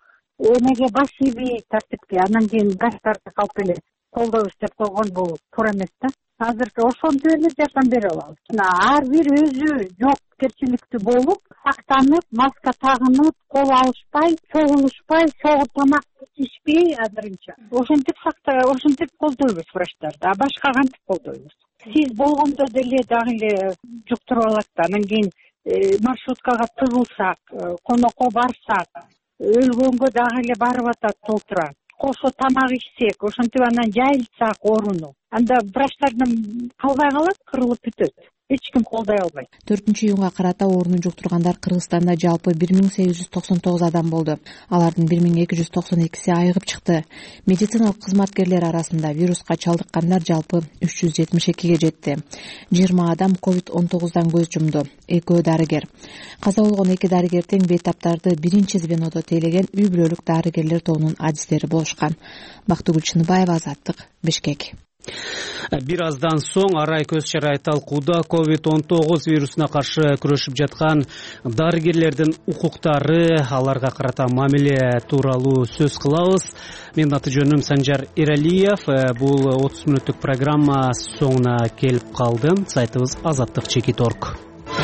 R: эмеге баш ийбей тартипке, анан кийин врачтарды калп эле колдобуш деп койгон бул туура эмес да. Азыркы ошонтип эле жардам бере алабыз. Ар бир өзү жоопкерчиликтүү болуп, сактанып, маска тагынып, кол алышпай, чогулушпай, чогуу тамак ичпей азырынча. Ошентип сакта, ошентип колдойбуз врачтарды, а башка кантип колдойбуз? Сиз болгондо деле дагы эле жуктуруп алат да, анан кийин маршруткага тыгылсак, конокко барсак, өлгөнгө дагы эле барып атат толтура. Кошо тамак ичсек, ошентип анан жайылтсак ооруну, анда врачтардын калбай калат, кырылып бүтөт. Эч ким колдой албайт.
P: төртүнчү июнга карата ооруну жуктургандар Кыргызстанда жалпы бир миң сегиз жүз токсон тогуз адам болду. Алардын бир миң эки жүз токсон экиси айыгып чыкты. Медициналык кызматкерлер арасында вируска чалдыккандар жалпы үч жүз жетимиш экиге жетти. жыйырма адам ковид он тогуздан көз жумду. Экөө дарыгер. Каза болгон эки дарыгер тең бейтаптарды биринчи звенодо тейлеген үй бүлөлүк дарыгерлер тобунун адистери болушкан. Бактыгүл Чыныбаева, Азаттык, Бишкек.
A: Бир аздан соң арай көз чарай талкууда ковид он тогуз вирусуна каршы күрөшүп жаткан дарыгерлердин укуктары, аларга карата мамиле тууралуу сөз кылабыз. Менин аты жөнүм Санжар Эралиев. Бул отуз мүнөттүк программа соңуна келип калды. Сайтыбыз азаттык чекит точка орг.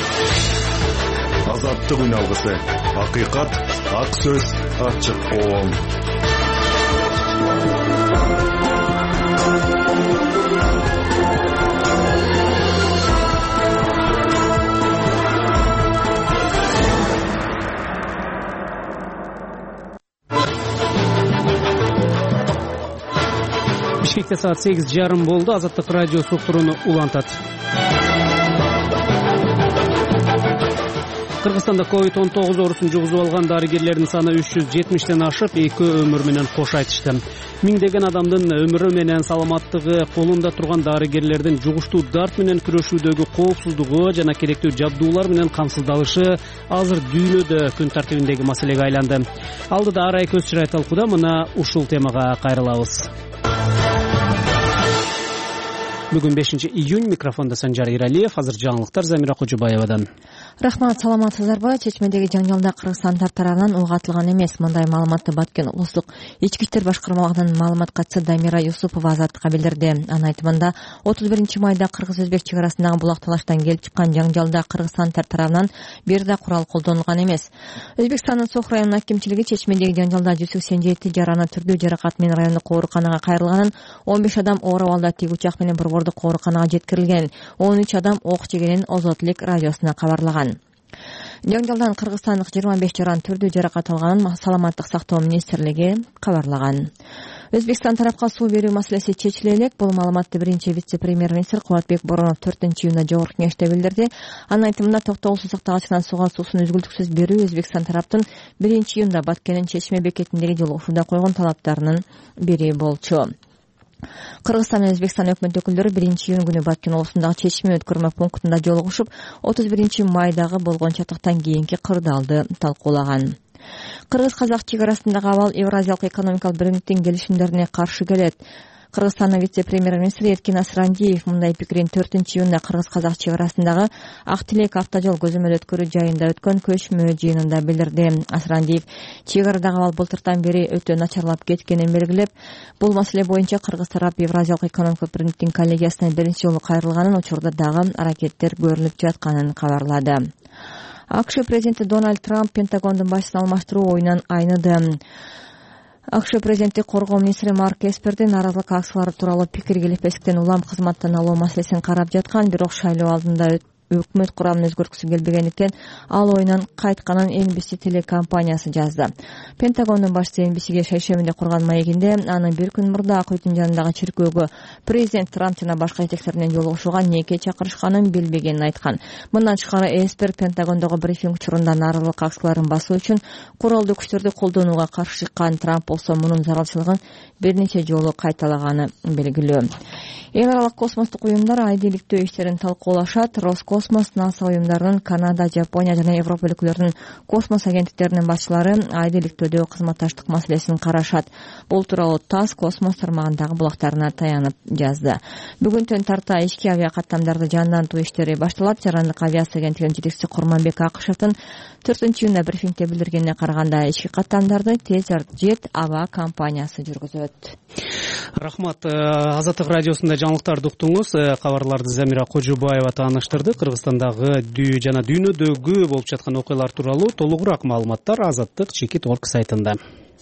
S: Азаттык үн алгысы. Акыйкат, ак сөз, ачык оң.
A: Бишкекте саат сегиз жарым болду. Азаттык радио суктурууну улантат. Кыргызстанда ковид он тогуз оорусун жугузуп алган дарыгерлердин саны үч жүз жетимиштен ашып, эки өмүр менен кош айтышты. Миңдеген адамдын өмүрү менен саламаттыгы колунда турган дарыгерлердин жугуштуу дарт менен күрөшүүдөгү коопсуздугу жана керектүү жабдуулар менен камсыздалышы азыр дүйнөдө күн тартибиндеги маселеге айланды. Алдыда арай көз чырай талкууда мына ушул темага кайрылабыз. Бүгүн бешинчи июнь, микрофондо Санжар Эралиев, азыр жаңылыктар Замира Кожубаевадан.
D: Рахмат, саламатсыздарбы? Чечмедеги жаңжалда Кыргызстан тарабынан угатылган эмес. Мындай маалыматты Баткен улустук ички иштер башкармалыгынын маалымат катчысы Дамира Юсупова Азаттыкка билдирди. Анын айтымында отуз биринчи майда кыргыз-өзбек чек арасындагы булак талаштан келип чыккан жаңжалда Кыргызстан тарабынан бир да курал колдонулган эмес. Өзбекстандын Сох районунун акимчилиги чечмедеги жаңжалда жүз сексен жети жараны түрдүү жаракат менен райондук ооруканага кайрылганын, он беш адам оор абалда тик учак менен борбордук ооруканага жеткирилген, он үч адам ок жегенин Озотлик радиосуна кабарлаган. Жаңжалдан кыргызстандык жыйырма беш жаран түрдүү жаракат алганын Саламаттык сактоо министрлиги кабарлаган. Өзбекстан тарапка суу берүү маселеси чечиле элек. Бул маалыматты биринчи вице-премьер-министр Кубатбек Боронов төртүнчү июнда жогорку кеңеште билдирди. Анын айтымында токтогусуз сактагычынан сууга суусун үзгүлтүксүз берүү Өзбекстан тараптын биринчи июнда Баткенин Чечме бекетиндеги жолугушууда койгон талаптарынын бири болчу. Кыргызстан менен Өзбекстан өкмөт өкүлдөрү биринчи июнь күнү Баткен облусундагы Чечме өткөрмө пунктунда жолугушуп, отуз биринчи майдагы болгон чатыктан кийинки кырдаалды талкуулаган. Кыргыз-казак чек арасындагы абал Евразиялык экономикалык биримдиктин келишимдерине каршы келет. Кыргызстандын вице-премьер-министри Эркин Асрандиев мындай пикирин төртүнчү июнда Кыргыз-казак чек арасындагы Ак Тилек автожол көзөмөл өткөрүү жайында өткөн көчмө жыйынында билдирди. Асрандиев чек арадагы абал былтыртан бери өтө начарлап кеткенин белгилеп, бул маселе боюнча Кыргыз тарап Евразиялык экономикалык биримдиктин коллегиясына биринчи жолу кайрылганын, учурда дагы аракеттер көрүлүп жатканын кабарлады. АКШ президенти Дональд Трамп Пентагондун башчысын алмаштыруу оюнан айныды. АКШ президенти коргоо министри Марк Эсперди нааразылык акциялары тууралуу пикир келишпестиктен улам кызматтан алуу маселесин карап жаткан, бирок шайлоо алдында өкмөт курамын өзгөрткүсү келбегендиктен ал оюнан кайтканын Эн Би Си телекомпаниясы жазды. Пентагондун башчысы Эн Би Сиге шейшембиде курган маегинде анын бир күн мурда Ак үйдүн жанындагы чиркөөгө президент Трамп жана башка жетекчилер менен жолугушууга неке чакырышканын билбегенин айткан. Мындан тышкары Эсперд Пентагондогу брифинг учурунда нааразылык акцияларын басуу үчүн куралдуу күчтөрдү колдонууга каршы чыккан. Трамп болсо мунун зарылчылыгын бир нече жолу кайталаганы белгилүү. Эл аралык космостук уюмдар айдийликтөө иштерин талкуулашат. Роскосмос, НАСА уюмдарынын, Канада, Жапония жана Европа өлкөлөрүнүн космос агенттиктеринин башчылары айдийликтөөдөгү кызматташтык маселесин карашат. Бул тууралуу ТАСС космос тармагындагы булактарына таянып жазды. Бүгүнтөн тарта ички авиа каттамдарды жандантуу иштери башталат. Жарандык авиация агенттигинин жетекчиси Курманбек Акышевдин төртүнчү июнда брифингде билдиргенине караганда, ички каттамдарды Тез Жет аба компаниясы жүргүзөт.
A: Рахмат. Азаттык радиосунда жаңылыктарды уктуңуз. Кабарларды Замира Кожубаева тааныштырды. Кыргызстандагы дүй жана дүйнөдөгү болуп жаткан окуялар тууралуу толугураак маалыматтар Азаттык чекит точка орг сайтында.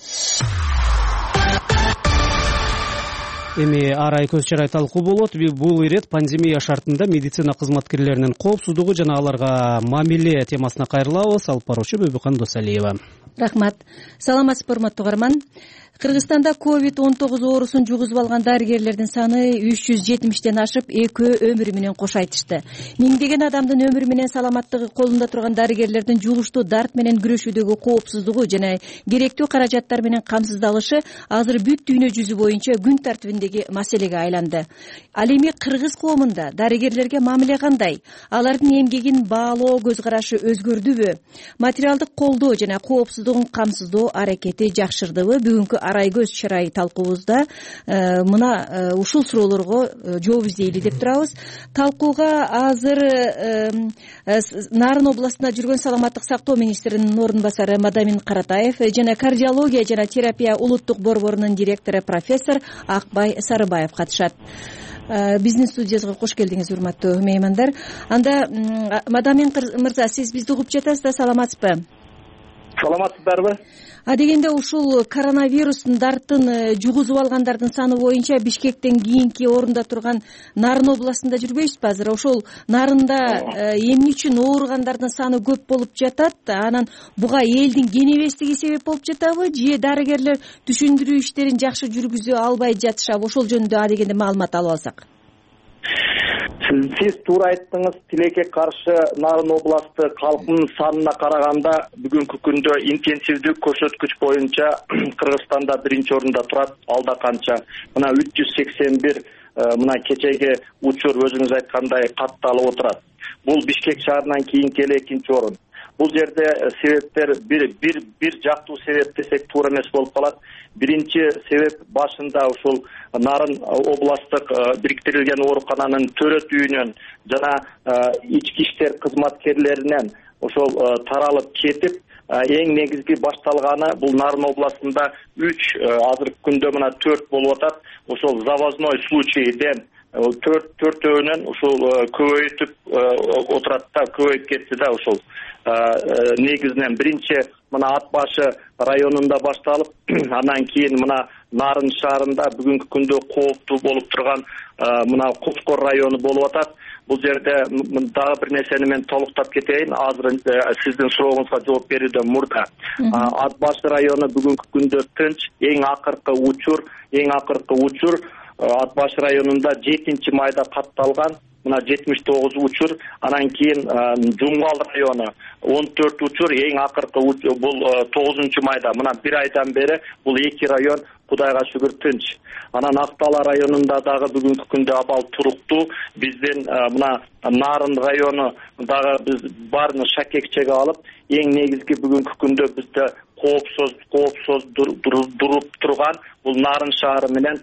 A: Эми арай көз чарай талкуу болот. Бул ирет пандемия шартында медицина кызматкерлеринин коопсуздугу жана аларга мамиле темасына кайрылабыз. Алып баруучу Бөбүкан Досалиева.
T: Рахмат. Саламатсызбы, урматтуу угарман. Кыргызстанда ковид он тогуз оорусун жугузуп алган дарыгерлердин саны үч жүз жетимиштен ашып, эки өмүрү менен кош айтышты. Миңдеген адамдын өмүрү менен саламаттыгы колунда турган дарыгерлердин жугуштуу дарт менен күрөшүүдөгү коопсуздугу жана керектүү каражаттар менен камсыздалышы азыр бүт дүйнө жүзү боюнча күн тартибиндеги маселеге айланды. Ал эми кыргыз коомунда дарыгерлерге мамиле кандай? Алардын эмгегин баалоо көз карашы өзгөрдүбү? Материалдык колдоо жана коопсуздугун камсыздоо аракети жакшырдыбы? Бүгүнкү арай көз чырай талкуубузда мына ушул суроолорго жооп издейли деп турабыз. Талкууга азыр Нарын областында жүргөн саламаттык сактоо министринин орун басары Мадамин Каратаев жана кардиология жана терапия улуттук борборунун директору профессор Акбай Сарыбаев катышат. Биздин студиябызга кош келдиңиз, урматтуу меймандар. Анда Мадамин мырза, сиз бизди угуп жатасыз да, саламатсызбы?
U: Саламатсыздарбы?
T: А дегенде ушул коронавирустун дартын жугузуп алгандардын саны боюнча Бишкектен кийинки орунда турган Нарын областында жүрбөйсүзбү азыр? Ошол Нарында эмне үчүн ооругандардын саны көп болуп жатат? Анан буга элдин кенебестиги себеп болуп жатабы же дарыгерлер түшүндүрүү иштерин жакшы жүргүзө албай жатышабы? Ошол жөнүндө а дегенде маалымат алып алсак.
U: Сиз туура айттыңыз. Тилекке каршы Нарын областы калкынын санына караганда бүгүнкү күндө интенсивдүү көрсөткүч боюнча Кыргызстанда биринчи орунда турат. Алда канча? Мына үч жүз сексен бир мына кечеги учур өзүңүз айткандай катталып отурат. Бул Бишкек шаарынан кийинки эле экинчи орун. Бул жерде себептер бир бир бир жактуу себеп десек туура эмес болуп калат. Биринчи себеп башында ушул Нарын областтык бириктирилген оорукананын төрөт үйүнөн жана ички иштер кызматкерлеринен ошол таралып кетип, эң негизги башталганы бул Нарын областында үч, азыркы күндө мына төрт болуп атат. Ошол завозной случайден төрт төртөөнөн ушул көбөйтүп отурат да, көбөйүп кетти да ушул. Негизинен биринчи мына Ат башы районунда башталып, андан кийин мына Нарын шаарында бүгүнкү күндө кооптуу болуп турган мына Кускор району болуп атат. Бул жерде дагы бир нерсени мен толуктап кетейин. Азыр сиздин сурооңузга жооп берүүдөн мурда Ат башы району бүгүнкү күндө тынч. Эң акыркы учур, эң акыркы учур Ат башы районунда жетинчи майда катталган. Мына жетимиш тогуз учур, анан кийин Жумгал району он төрт учур, эң акыркы бул тогузунчу майда. Мына бир айдан бери бул эки район Кудайга шүгүр тынч. Анан Актала районунда дагы бүгүнкү күндө абал туруктуу. Биздин мына Нарын району дагы биз баарын шакекчеге алып, эң негизги бүгүнкү күндө бизде коопсуз коопсуз туруп турган бул Нарын шаары менен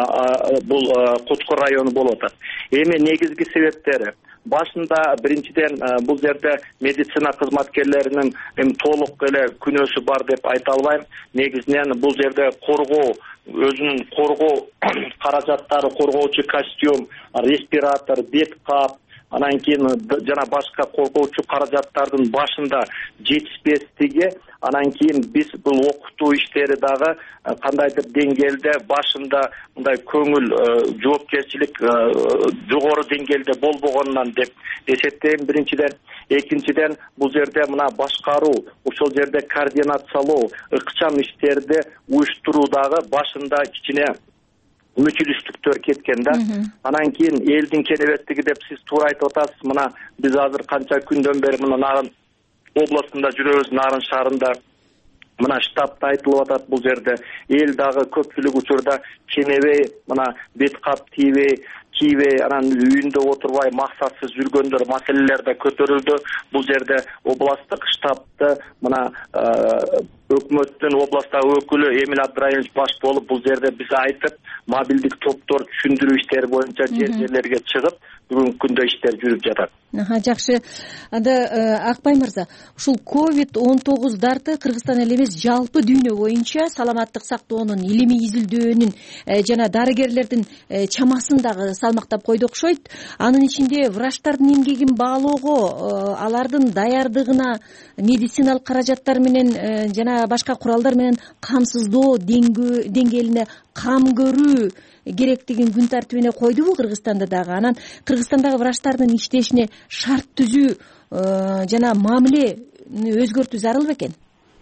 U: бул Кускор району болуп атат. Эми негизги себептери башында биринчиден бул жерде медицина кызматкерлеринин эми толук эле күнөөсү бар деп айта албайм. Негизинен бул жерде коргоо, өзүнүн коргоо каражаттары, коргоочу костюм, респиратор, бет кап, анан кийин жана башка коргоочу каражаттардын башында жетишпестиги, анан кийин биз бул окутуу иштери дагы кандайдыр деңгээлде башында мындай көңүл жоопкерчилик жогору деңгээлде болбогонунан деп эсептейм биринчиден. Экинчиден бул жерде мына башкаруу, ошол жерде координациялоо, ыкчам иштерди уюштуруу дагы башында кичине мүчүлүштүктөр кеткен да. Анан кийин элдин кенебеттиги деп сиз туура айтып атасыз. Мына биз азыр канча күндөн бери мына Нарын областында жүрөбүз, Нарын шаарында мына штабта айтылып атат. Бул жерде эл дагы көпчүлүк учурда кенебей, мына бет кап тийбей, кийбей, анан үйүндө отурбай максатсыз жүргөндөр маселелер да көтөрүлдү. Бул жерде областтык штабты мына өкмөттүн областтагы өкүлү Эмил Абдрайымович баш болуп, бул жерде биз айтып, мобилдик топтор түшүндүрүү иштери боюнча жер жерлерге чыгып, бүгүнкү күндө иштер жүрүп жатат.
T: Аха, жакшы. Анда Акбай мырза, ушул ковид он тогуз дарты Кыргызстан эле эмес, жалпы дүйнө боюнча саламаттык сактоонун, илимий изилдөөнүн жана дарыгерлердин чамасын дагы салмактап койду окшойт. Анын ичинде врачтардын эмгегин баалоого, алардын даярдыгына, медициналык каражаттар менен жана башка куралдар менен камсыздоо деңгээлине кам көрүү керектигин күн тартибине койдубу Кыргызстанда дагы? Анан Кыргызстандагы врачтардын иштешине шарт түзүү жана мамилени өзгөртүү зарыл бекен?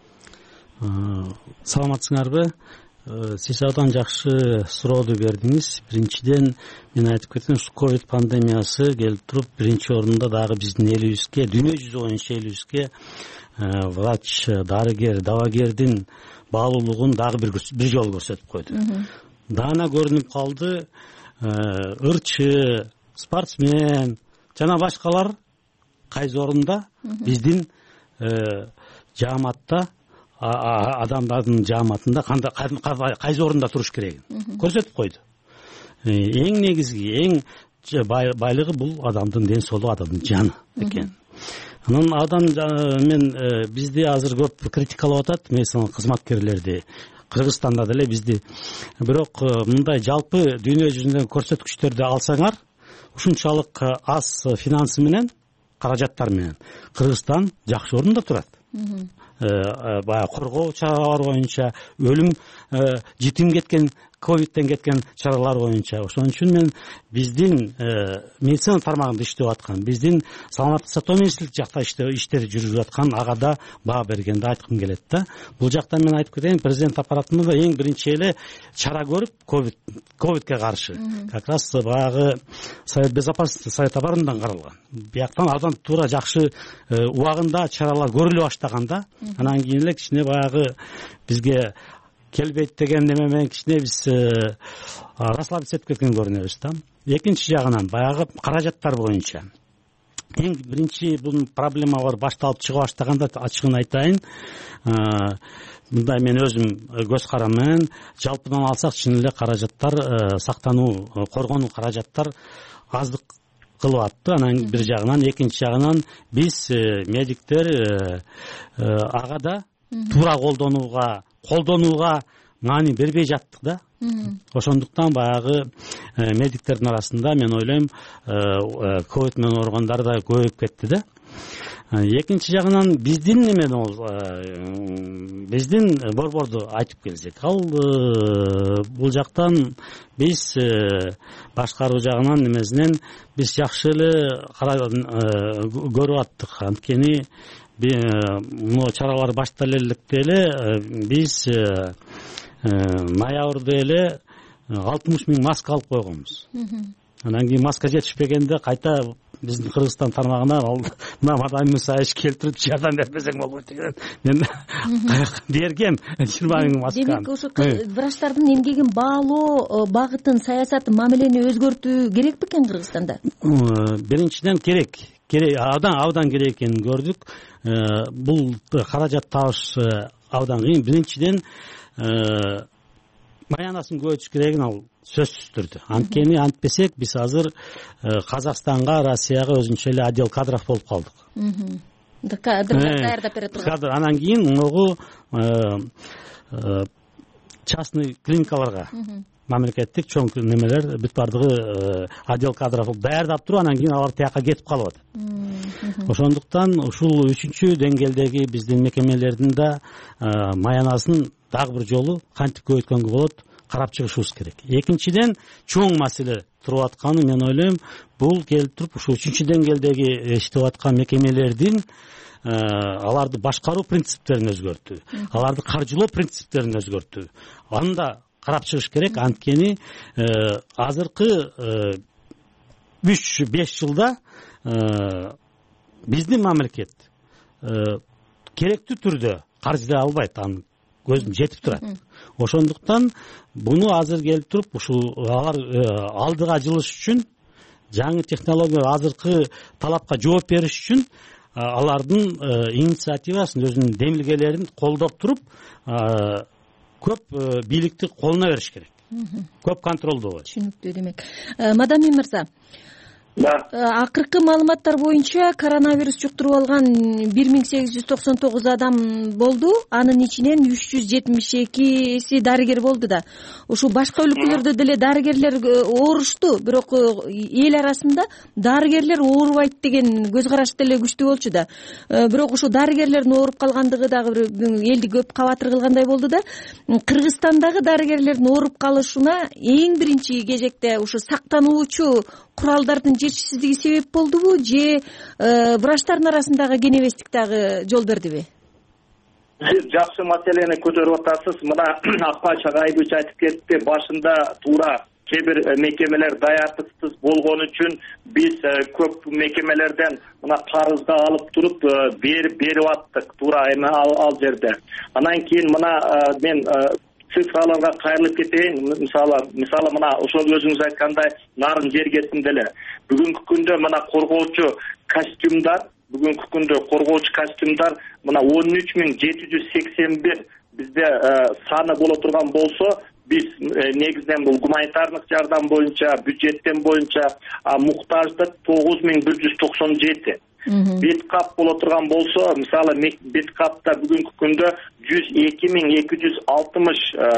A: Саламатсыңарбы? Сиз абдан жакшы сурооду бердиңиз. Биринчиден мен айтып кеттим, ковид пандемиясы келип туруп биринчи орунда дагы биздин элибизге, дүйнө жүзү боюнча элибизге врач, дарыгер, дабагердин баалуулугун дагы бир бир жолу көрсөтүп койду.
E: даана көрүнүп калды. Ырчы, спортсмен жана башкалар кайсы орунда биздин жааматта адамдардын жааматында кайсы орунда туруш керегин көрсөтүп койду. Эң негизги, эң байлыгы бул адамдын ден соолугу, адамдын жаны экен. Анан адам мен бизди азыр көп критикалап атат, медициналык кызматкерлерди. Кыргызстанда деле бизди. Бирок мындай жалпы дүйнө жүзүндөгү көрсөткүчтөрдү алсаңар, ушунчалык аз финансы менен, каражаттар менен Кыргызстан жакшы орунда турат. Баягы коргоо чаралары боюнча, өлүм, жетим кеткен, ковидтен кеткен чаралар боюнча. Ошон үчүн мен биздин медицина тармагында иштеп аткан, биздин саламаттык сактоо министрлик жакта иштер жүрүп аткан ага да баа бергенди айткым келет да. Бул жакта мен айтып кетейин, президент аппаратында эң биринчи эле чара көрүп, ковид ковидке каршы как раз баягы Совет безопасности совет абарындан каралган. Бияктан абдан туура жакшы убагында чаралар көрүлө баштаганда, анан кийин эле кичине баягы бизге келбейт деген неме менен кичине биз расслабиться кеткен көрүнөбүз да. Экинчи жагынан баягы каражаттар боюнча эң биринчи бул проблемалар башталып чыга баштаганда ачыгын айтайын, мындай мен өзүм көз карам менен жалпыдан алсак чын эле каражаттар сактануу, коргонуу каражаттар аздык кылып атты. Анан бир жагынан, экинчи жагынан биз медиктер ага да туура колдонууга колдонууга маани бербей жаттык да. Ошондуктан баягы медиктердин арасында мен ойлойм ковид менен ооругандар да көбөйүп кетти да. Экинчи жагынан биздин немен ол биздин борборду айтып келсек, ал бул жактан биз башкаруу жагынан немесинен биз жакшы эле көрүп аттык. Анткени мына чаралар баштала электе эле биз ноябрда эле алтымыш миң маска алып койгонбуз. Анан кийин маска жетишпегенде кайта биздин Кыргызстан тармагына мына Мадай Мусаевич келтирип жардам бербесең болбойт деген мен бергем жыйырма миң маска.
T: Демек ошо врачтардын эмгегин баалоо багытын, саясатын, мамилени өзгөртүү керек бекен Кыргызстанда?
E: Биринчиден керек. Керек, абдан абдан керек экенин көрдүк. Бул каражат табыш абдан кыйын. Биринчиден маянасын көбөйтүш керегин ал сөзсүз түрдө. Анткени антпесек биз азыр Казакстанга, Россияга өзүнчө эле отдел кадров болуп калдык.
T: Даярдап бере турган.
E: Анан кийин могу частный клиникаларга, мамлекеттик чоң немелер бүт бардыгы отдел кадров даярдап туруп, анан кийин алар тияка кетип калып атат. Ошондуктан ушул үчүнчү деңгээлдеги биздин мекемелердин да маянасын дагы бир жолу кантип көбөйткөнгө болот карап чыгышыбыз керек. Экинчиден чоң маселе туруп атканы мен ойлойм, бул келип туруп ушу үчүнчү деңгээлдеги иштеп аткан мекемелердин аларды башкаруу принциптерин өзгөртүү, аларды каржылоо принциптерин өзгөртүү. Аны да карап чыгыш керек. Анткени азыркы үч беш жылда биздин мамлекет керектүү түрдө каржылай албайт, аны көзүм жетип турат. Ошондуктан буну азыр келип туруп ушул алар алдыга жылыш үчүн, жаңы технология азыркы талапка жооп бериш үчүн алардын инициативасын, өзүнүн демилгелерин колдоп туруп көп бийликти колуна бериш керек. Көп контролдоо.
T: Түшүнүктүү демек. Мадамин мырза, акыркы маалыматтар боюнча коронавирус жуктуруп алган бир миң сегиз жүз токсон тогуз адам болду. Анын ичинен үч жүз жетимиш экиси дарыгер болду да. Ушул башка өлкөлөрдө деле дарыгерлер оорушту, бирок эл арасында дарыгерлер оорубайт деген көз караш деле күчтүү болчу да. Бирок ушул дарыгерлердин ооруп калгандыгы дагы элди көп кабатыр кылгандай болду да. Кыргызстандагы дарыгерлердин ооруп калышына эң биринчи кезекте ушу сактануучу куралдардын жетишсиздиги себеп болдубу же врачтардын арасындагы кенебестик дагы жол бердиби?
U: Сиз жакшы маселени көтөрүп атасыз. Мына Акбач Агайбыч айтып кетти, башында туура кээ бир мекемелер даярдыксыз болгон үчүн биз көп мекемелерден мына карызды алып туруп берип берип аттык туура эми ал жерде. Анан кийин мына мен цифраларга кайрылып кетейин. Мисалы мисалы мына ошол өзүңүз айткандай нарын жергесинде эле бүгүнкү күндө мына коргоочу костюмдар бүгүнкү күндө коргоочу костюмдар мына он үч миң жети жүз сексен бир бизде саны боло турган болсо, биз негизинен бул гуманитардык жардам боюнча, бюджеттен боюнча муктаждык тогуз миң бир жүз токсон жети. Бет кап боло турган болсо, мисалы бет капта бүгүнкү күндө жүз эки миң эки жүз алтымыш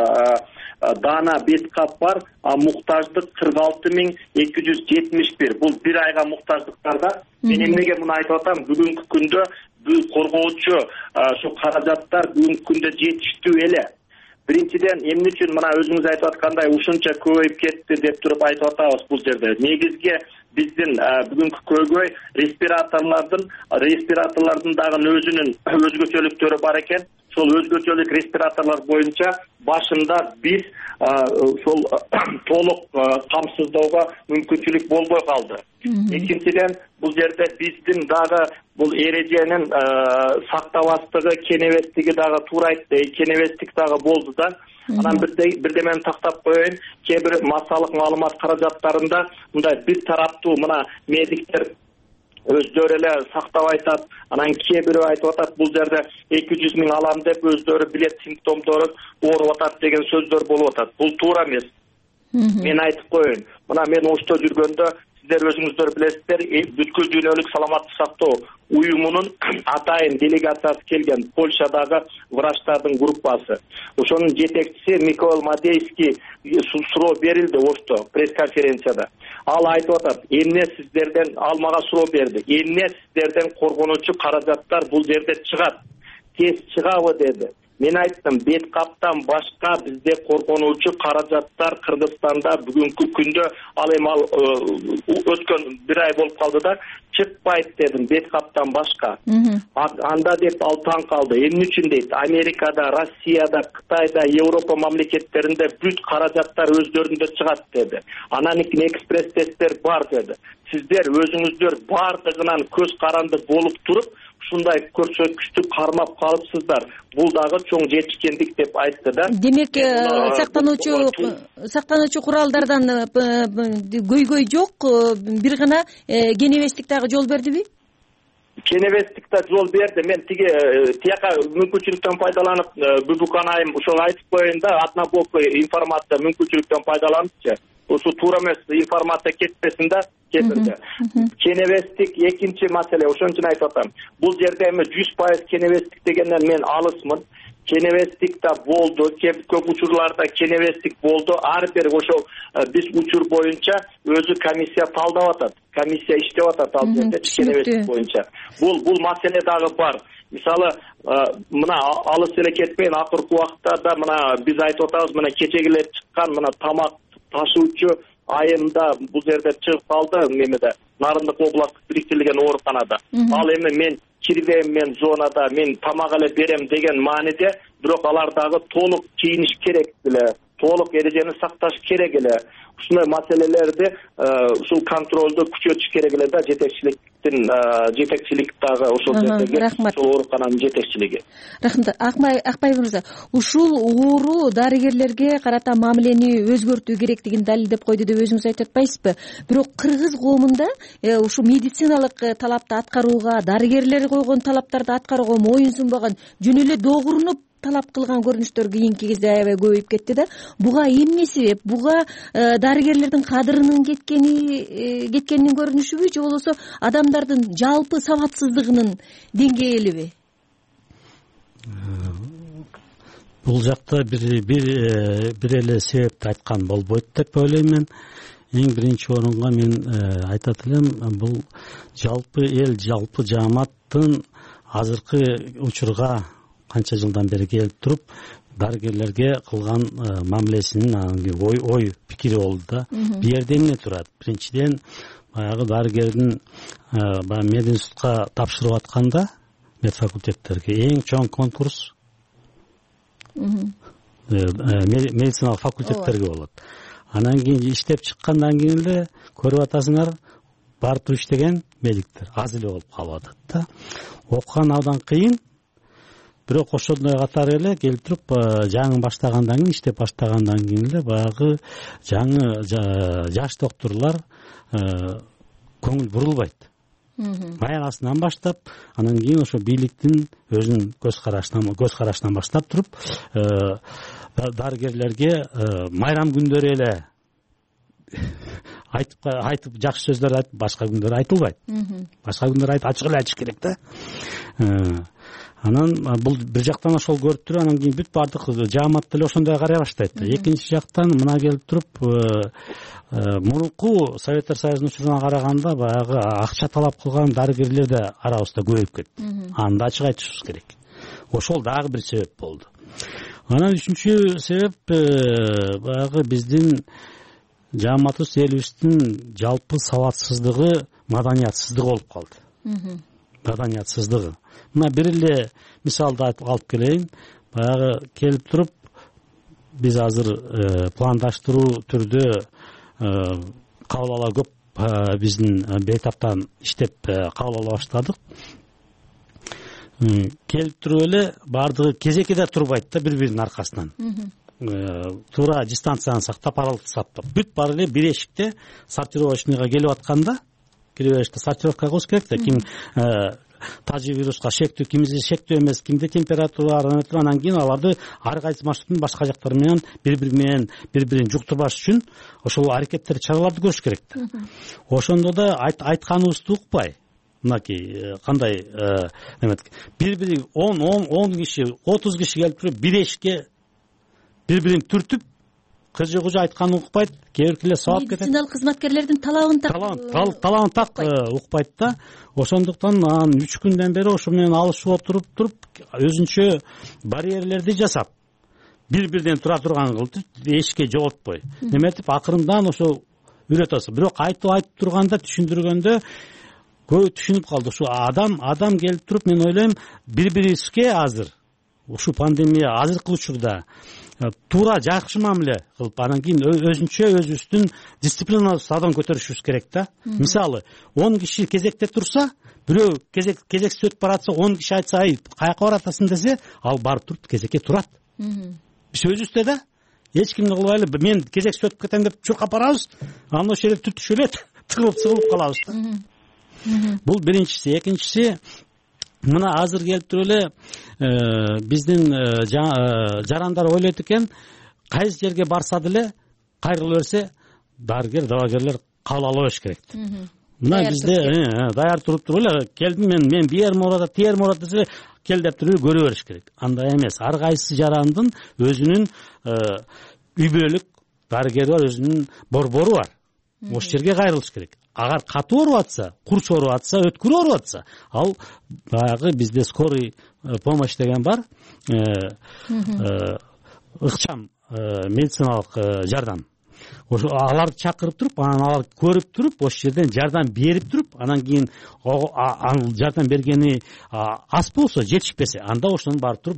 U: дана бет кап бар, а муктаждык кырк алты миң эки жүз жетимиш бир. Бул бир айга муктаждыктарда. Мен эмнеге муну айтып атам? Бүгүнкү күндө бул коргоочу ошо каражаттар бүгүнкү күндө жетиштүү эле. Биринчиден, эмне үчүн мына өзүңүз айтып аткандай ушунча көбөйүп кетти деп туруп айтып атабыз бул жерде. Негизги биздин бүгүнкү көйгөй респираторлордун респираторлордун дагы өзүнүн өзгөчөлүктөрү бар экен. Сол өзгөчөлүк респираторлор боюнча башында биз ошол толук камсыздоого мүмкүнчүлүк болбой калды. Экинчиден, бул жерде биздин дагы бул эреженин сактабастыгы, кенебестиги дагы туура айтты, кенебестик дагы болду да. Анан бирдемени тактап коеюн, кээ бир массалык маалымат каражаттарында мындай бир тараптуу мына медиктер өздөрү эле сактап айтат, анан кээ бирөө айтып атат бул жерде эки жүз миң алам деп өздөрү билет симптомдору ооруп атат деген сөздөр болуп атат. Бул туура эмес. Мен айтып коеюн, мына мен ошто жүргөндө сиздер өзүңүздөр билесиздер, бүткүл дүйнөлүк саламаттык сактоо уюмунун атайын делегациясы келген, Польшадагы врачтардын группасы. Ошонун жетекчиси Микоэл Мадейский суроо берилди ошто пресс-конференцияда. Ал айтып атат, эмне сиздерден ал мага суроо берди. Эмне сиздерден коргонуучу каражаттар бул жерде чыгат? Тез чыгабы деди. Мен айттым, бет каптан башка бизде коргонуучу каражаттар Кыргызстанда бүгүнкү күндө ал эми ал өткөн бир ай болуп калды да, чыкпайт дедим, бет каптан башка. Анда деп ал таң калды. Эмне үчүн дейт? Америкада, Россияда, Кытайда, Европа мамлекеттеринде бүт каражаттар өздөрүндө чыгат деди. Анан экспресс тесттер бар деди. Сиздер өзүңүздөр бардыгынан көз каранды болуп туруп, ушундай көрсөткүчтү кармап калыпсыздар. Бул дагы чоң жетишкендик деп айтты да. Демек, сактануучу
T: сактануучу куралдардан көйгөй жок, бир гана кенебестик дагы жол бердиби?
U: Кенебестик да жол берди. Мен тиги тияка мүмкүнчүлүктөн пайдаланып, Бүбүкан айым ошол айтып коеюн да, однобокий информация мүмкүнчүлүктөн пайдаланычы. Ошо туура эмес информация кетпесин да. Кенебестик экинчи маселе, ошон үчүн айтып атам. Бул жерде эми жүз пайыз кенебестик дегенден мен алысмын. Кенебестик да болду, көп учурларда кенебестик болду. Ар бир ошол биз учур боюнча өзү комиссия талдап атат. Комиссия иштеп атат ал жерде кенебестик боюнча. Бул бул маселе дагы бар. Мисалы, мына алыс эле кетпейин, акыркы убакта да мына биз айтып атабыз, мына кечегиле чыккан мына тамак ташуучу айымда бул жерде чыгып калды, немеде Нарындык областтык бириктирилген ооруканада. Ал эми мен кирбейм, мен зонада, мен тамак эле берем деген мааниде, бирок алар дагы толук кийиниш керек эле, толук эрежени сакташ керек эле. Ушундай маселелерди ушул контролду күчөтүш керек эле да, жетекчиликтин жетекчилик дагы ошол жердеги ошол оорукананын жетекчилиги.
T: Рахмат. Акбай мырза, ушул оору дарыгерлерге карата мамилени өзгөртүү керектигин далилдеп койду деп өзүңүз айтып атпайсызбы? Бирок кыргыз коомунда ушу медициналык талапты аткарууга, дарыгерлер койгон талаптарды аткарууга моюн сунбаган, жөн эле догурунуп талап кылган көрүнүштөр кийинки кезде аябай көбөйүп кетти да. Буга эмне себеп? Буга дарыгерлердин кадырынын кеткени кеткенинин көрүнүшүбү, же болбосо адамдардын жалпы сабатсыздыгынын деңгээлиби?
E: Бул жакта бир бир бир эле себепти айткан болбойт деп ойлойм мен. Эң биринчи орунга мен айтат элем, бул жалпы эл, жалпы жааматтын азыркы учурга канча жылдан бери келип туруп, дарыгерлерге кылган мамилесинин ой ой пикири болду да. Бу жерде эмне турат? Биринчиден, баягы дарыгердин баягы мединститутка тапшырып атканда, медфакультеттерге эң чоң конкурс медициналык факультеттерге болот. Анан кийин иштеп чыккандан кийин эле көрүп атасыңар, барып иштеген медиктер аз эле болуп калып атат да. Окуган абдан кыйын. бирок ошондой катары эле келип туруп жаңы баштагандан кийин иштеп баштагандан кийин эле баягы жаңы жаш доктурлар көңүл бурулбайт. Маягасынан баштап, анан кийин ошо бийликтин өзүнүн көз карашынан көз карашынан баштап туруп дарыгерлерге майрам күндөрү эле айтып айтып жакшы сөздөр айтып, башка күндөр айтылбайт. Башка күндөр айтып ачык эле айтыш керек да. Анан бул бир жактан ошол көрүп туруп, анан кийин бүт баардык жаамат деле ошондой карай баштайт. Экинчи жактан мына келип туруп мурунку Советтер Союзунун учуруна караганда баягы акча талап кылган дарыгерлер да арабызда көбөйүп кетти. Аны да ачык айтышыбыз керек. Ошол дагы бир себеп болду. Анан үчүнчү себеп баягы биздин жааматыбыз, элибиздин жалпы сабатсыздыгы, маданиятсыздыгы болуп калды. Маданиятсыздыгы. Мына бир эле мисалды айтып алып келейин. Баягы келип туруп биз азыр пландаштыруу түрдө кабыл ала көп биздин бейтаптан иштеп кабыл ала баштадык. Келип туруп эле баардыгы кезекеде турбайт да бири-биринин аркасынан. Туура дистанцияны сактап, аралыкты сактап. Бүт баары эле бир эшикте сортировочныйга келип атканда, киребериште сортировка кылыш керек да, ким тажы вируска шектүү, кимиси шектүү эмес, кимде температура, анан кийин аларды ар кайсы маршруттун башка жактары менен бири-бири менен бири-бирин жуктурбаш үчүн ошол аракеттер, чараларды көрүш керек да. Ошондо да айтканыбызды укпай, мынакей кандай неметик, бири-бири он киши, отуз киши келип туруп бир эшикке бири-бирин түртүп, кыжы кыжы айтканын укпайт, кээ биркилер сабап кетет.
T: Медициналык кызматкерлердин талабын так
E: талабын так укпайт да. Ошондуктан анан үч күндөн бери ошо менен алышып отуруп туруп, өзүнчө барьерлерди жасап, бири-биринен тура турган кылып, эшикке жоготпой. Неметип акырындан ошо үйрөтөсү. Бирок айтып айтып турганда, түшүндүргөндө көбү түшүнүп калды. Ушу адам адам келип туруп, мен ойлойм, бири-бирибизге азыр ушу пандемия азыркы учурда туура жакшы мамиле кылып, анан кийин өзүнчө өзүбүздүн дисциплинабызды абдан көтөрүшүбүз керек да. Мисалы, он киши кезекте турса, бирөө кезек кезексиз өтүп баратса, он киши айтса, ай, каяка баратасың десе, ал барып туруп кезекке турат. Биз өзүбүздө да эч кимди кылбайлы, мен кезексиз өтүп кетем деп чуркап барабыз, анан ошол жерде түтүшүп эле тыгылып сыгылып калабыз да. Бул биринчиси. Экинчиси, мына азыр келип туруп эле биздин жарандар ойлойт экен, кайсы жерге барса деле кайрыла берсе, дарыгер, dabagерлер кабыл ала бериш керек. Мына бизде даяр туруп туруп эле келдим мен, мен биерим оорат, тиерим оорат десе, кел деп туруп көрө бериш керек. Андай эмес. Ар кайсы жарандын өзүнүн үй бүлөлүк дарыгери бар, өзүнүн борбору бар. Ошол жерге кайрылыш керек. Агар катуу ооруп атса, курч ооруп атса, өткүрүп ооруп атса, ал баягы бизде скорый помощь деген бар, ыкчам медициналык жардам. Ошо аларды чакырып туруп, анан алар көрүп туруп, ошол жерден жардам берип туруп, анан кийин жардам бергени аз болсо, жетишпесе, анда ошону барып туруп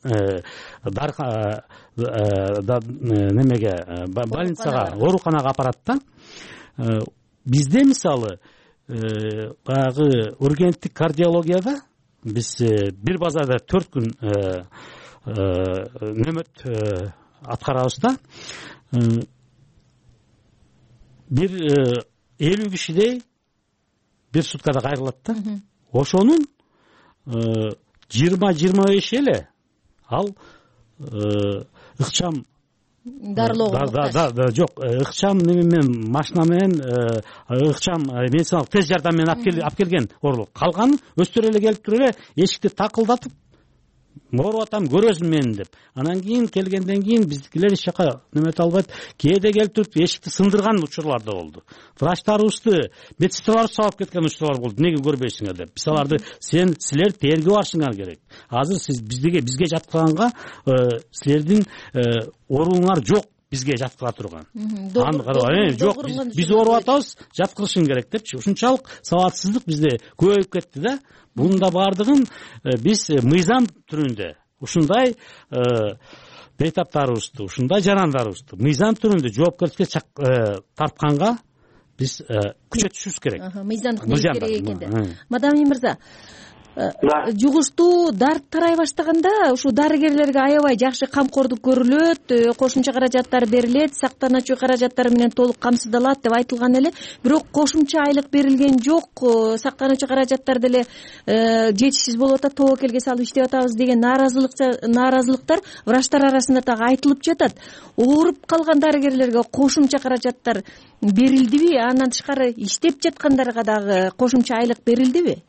E: немеге, больницага, ооруканага апарат да. Бизде мисалы баягы ургенттик кардиологияда биз бир базада төрт күн нөмөт аткарабыз да. Бир элүү кишидей бир суткада кайрылат да. Ошонун жыйырма жыйырма беш эле ал ыкчам
T: дарылоого
E: муктаж. Жок, ыкчам неме менен, машина менен, ыкчам медициналык тез жардам менен алып келген оорулук. Калганы өздөрү эле келип туруп эле эшикти такылдатып, ооруп атам, көрөсүң мени деп. Анан кийин келгенден кийин биздикилер эч жака немете албайт. Кээде келип туруп эшикти сындырган учурлар да болду. Врачтарыбызды, медсестраларды сабап кеткен учурлар болду. Неге көрбөйсүңөр деп. Биз аларды сен силер тергөө барышыңар керек. Азыр сиз бизге бизге жаткыганга силердин ооруңар жок, бизге жаткыра турган. Аны карабай, жок, биз ооруп атабыз, жаткырышың керек депчи. Ушунчалык сабатсыздык бизде көбөйүп кетти да. Bunun da bardığın biz mıyzam türünde, uşunday beytaptarыбызды, ушундай жарандарыбызды мыйзам түрүндө жоопкерчиликке тартканга биз күчөтүшүбүз керек.
T: Мыйзамдык негиз керек экен да. Мадами мырза, жугуштуу дарт тарай баштаганда ушул дарыгерлерге аябай жакшы камкордук көрүлөт, кошумча каражаттар берилет, сактануу каражаттары менен толук камсыздалат деп айтылган эле, бирок кошумча айлык берилген жок, сактануучу каражаттар деле жетишсиз болуп атат, тобокелге салып иштеп атабыз деген нааразылыктар врачтар арасында дагы айтылып жатат. Ооруп калган дарыгерлерге кошумча каражаттар берилдиби? Андан тышкары иштеп жаткандарга дагы кошумча айлык берилдиби?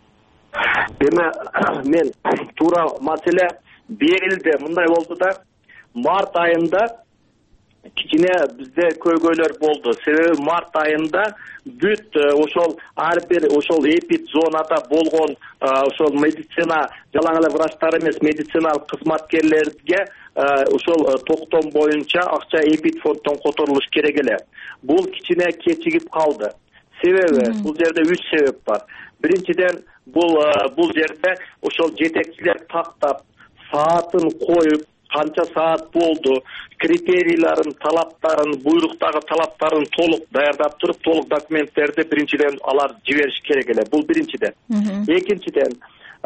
U: Эми мен туура маселе берилди. Мындай болду да, март айында кичине бизде көйгөйлөр болду. Себеби март айында бүт ошол ар бир ошол эпид зонада болгон ошол медицина жалаң эле врачтар эмес, медициналык кызматкерлерге ошол токтом боюнча акча эпид фонддон которулуш керек эле. Бул кичине кечигип калды. Себеби бул жерде үч себеп бар. Биринчиден бул бул жерде ошол жетекчилер тактап, саатын коюп, канча саат болду, критерийларын, талаптарын, буйруктагы талаптарын толук даярдап туруп, толук документтерди биринчиден алар жибериш керек эле. Бул биринчиден. Экинчиден,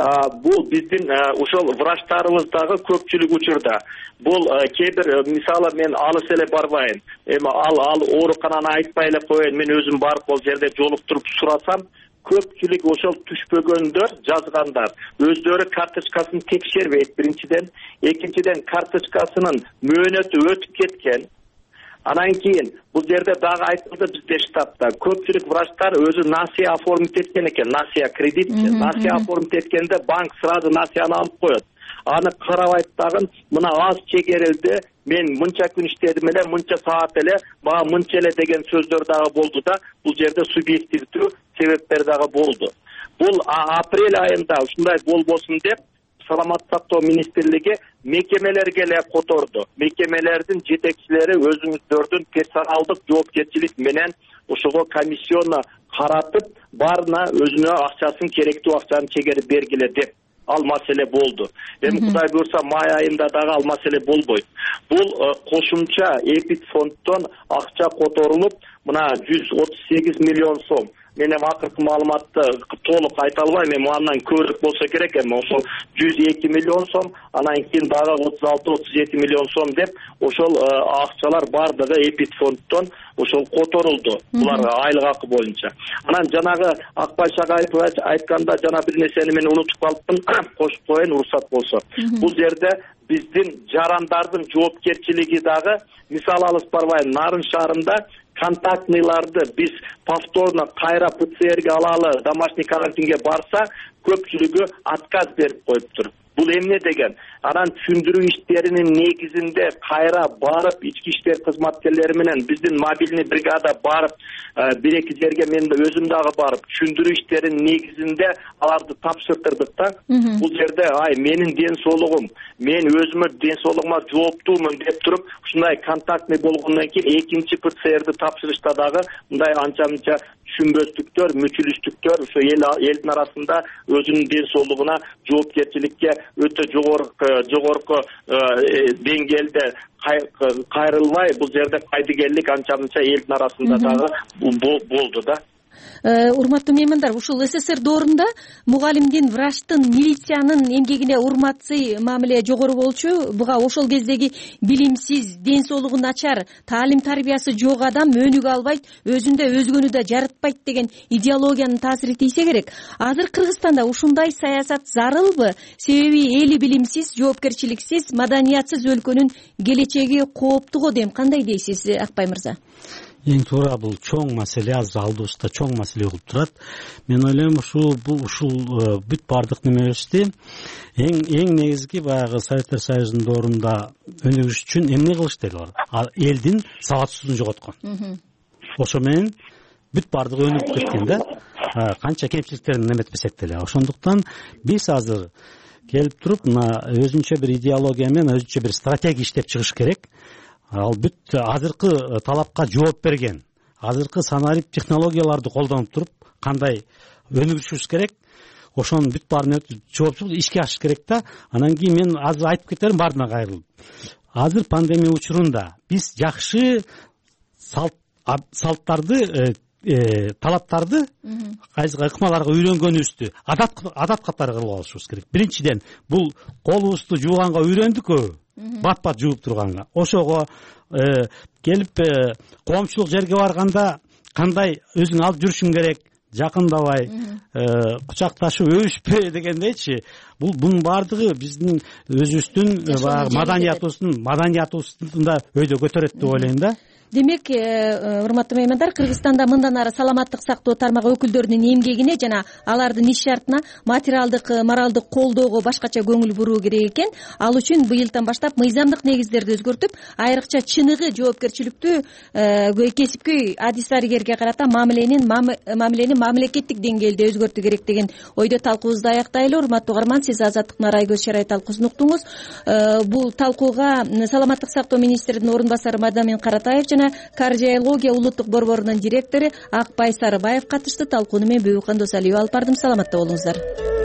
U: бул биздин ошол врачтарыбыздагы көпчүлүк учурда бул кээ бир, мисалы мен алыс эле барбайын, эми ал ал оорукананы айтпай эле коеюн, мен өзүм барып ал жерде жолуктуруп сурасам, көпчүлүк ошол түшпөгөндөр, жазгандар өздөрү карточкасын текшербейт биринчиден, экинчиден карточкасынын мөөнөтү өтүп кеткен. Анан кийин бул жерде дагы айтылды бизде штабта көпчүлүк врачтар өзү насия оформить эткен экен, насия кредит, насия оформить эткенде банк сразу насияны алып коет. Аны карабайт дагы, мына аз чегерилди, мен мынча күн иштедим эле, мынча саат эле, мага мынча эле деген сөздөр дагы болду да, бул жерде субъективдүү себептер дагы болду. Бул апрель айында ушундай болбосун деп Саламаттык сактоо министрлиги мекемелерге эле которду. Мекемелердин жетекчилери өзүңүздөрдүн персоналдык жоопкерчилик менен ошого комиссионно каратып, баарына өзүнө акчасын, керектүү акчаны чегерип бергиле деп. Ал маселе болду. Эми Кудай буйрса май айында дагы ал маселе болбойт. Бул кошумча эпид фонддон акча которулуп, мына жүз отуз сегиз миллион сом. Мен эми акыркы маалыматты толук айта албайм, эми андан көбүрөөк болсо керек, эми ошол жүз эки миллион сом, анан кийин дагы отуз алты отуз жети миллион сом деп ошол акчалар бардыгы эпид фонддон ошол которулду. Булар айлык акы боюнча. Анан жанагы Акбай Шагаевич айтканда жана бир нерсени мен унутуп калыпмын, кошуп коеюн уруксат болсо. Бул жерде биздин жарандардын жоопкерчилиги дагы, мисалы алып барбайын, Нарын шаарында контактныйларды биз повторно кайра ПЦРге алалы, домашний карантинге барса, көпчүлүгү отказ берип коюптур. Бул эмне деген? Анан түшүндүрүү иштеринин негизинде кайра барып, ички иштер кызматкерлери менен биздин мобильный бригада барып, бир эки жерге мен өзүм дагы барып, түшүндүрүү иштеринин негизинде аларды тапшыртырдык да. Бул жерде ай менин ден соолугум, мен өзүмө ден соолугума жооптуумун деп туруп, ушундай контактный болгондон кийин экинчи ПЦРди тапшырышта дагы мындай анча-мынча түшүнбөстүктөр, мүчүлүштүктөр ошо эл элдин арасында өзүнүн ден соолугуна жоопкерчиликке өтө жогорку жогорку деңгээлде кайрылбай, бул жерде пайдыгерлик анча-мынча элдин арасында дагы болду да.
T: Урматтуу меймандар, ушул СССР доорунда мугалимдин, врачтын, милициянын эмгегине урматсый мамиле жогору болчу. Буга ошол кездеги билимсиз, ден соолугу начар, таалим тарбиясы жок адам өнүгө албайт, өзүндө өзгөнү да жарытпайт деген идеологиянын таасири тийсе керек. Азыр Кыргызстанда ушундай саясат зарылбы? Себеби эли билимсиз, жоопкерчиликсиз, маданиятсыз өлкөнүн келечеги кооптуго дейм. Кандай дейсиз, Акбай мырза?
E: Эң туура, бул чоң маселе, азыр алдыбызда чоң маселе болуп турат. Мен ойлойм, ушул бул ушул бүт бардык немебизди эң эң негизги баягы Советтер Союзунун доорунда өнүгүш үчүн эмне кылыш деди алар? Элдин сабатсыздыгын жоготкон. Ошо менен бүт бардыгы өнүгүп кеткен да. Канча кемчиликтерин неметпесек деле. Ошондуктан биз азыр келип туруп, мына өзүнчө бир идеология менен, өзүнчө бир стратегия иштеп чыгыш керек. Ал бүт азыркы талапка жооп берген, азыркы санарип технологияларды колдонуп туруп, кандай өнүгүшүбүз керек, ошонун бүт баарын жооптук ишке ашыш керек да. Анан кийин мен азыр айтып кетерим баарына кайрылып. Азыр пандемия учурунда биз жакшы салттарды талаптарды кайсы ыкмаларга үйрөнгөнүбүздү адат адат катары кылып алышыбыз керек. Биринчиден бул колубузду жууганга үйрөндүкпү, бат бат жууп турганга. Ошого келип коомчулук жерге барганда кандай өзүң алып жүрүшүң керек, жакындабай, кучакташып өбүшпөй дегендейчи. Бул бунун баардыгы биздин өзүбүздүн баягы маданиятыбыздын маданиятыбыздын да өйдө көтөрөт деп ойлойм да.
T: Демек, урматтуу меймандар, Кыргызстанда мындан ары саламаттык сактоо тармагы өкүлдөрүнүн эмгегине жана алардын иш шартына материалдык, моралдык колдоого башкача көңүл буруу керек экен. Ал үчүн быйылдан баштап мыйзамдык негиздерди өзгөртүп, айрыкча чыныгы жоопкерчиликтүү кесипкөй адис дарыгерге карата мамилени мамилени мамлекеттик деңгээлде өзгөртүү керек деген ойдо талкуубузду аяктайлы. Урматтуу угарман, сиз Азаттык Нарайгөз Шарай талкуусун уктуңуз. Бул талкууга саламаттык сактоо министринин орун басары Мадамин Каратаев жана кардиология улуттук борборунун директору Акбай Сарыбаев катышты. Талкууну мен Бүбүкан Досалиева алып бардым. Саламатта болуңуздар.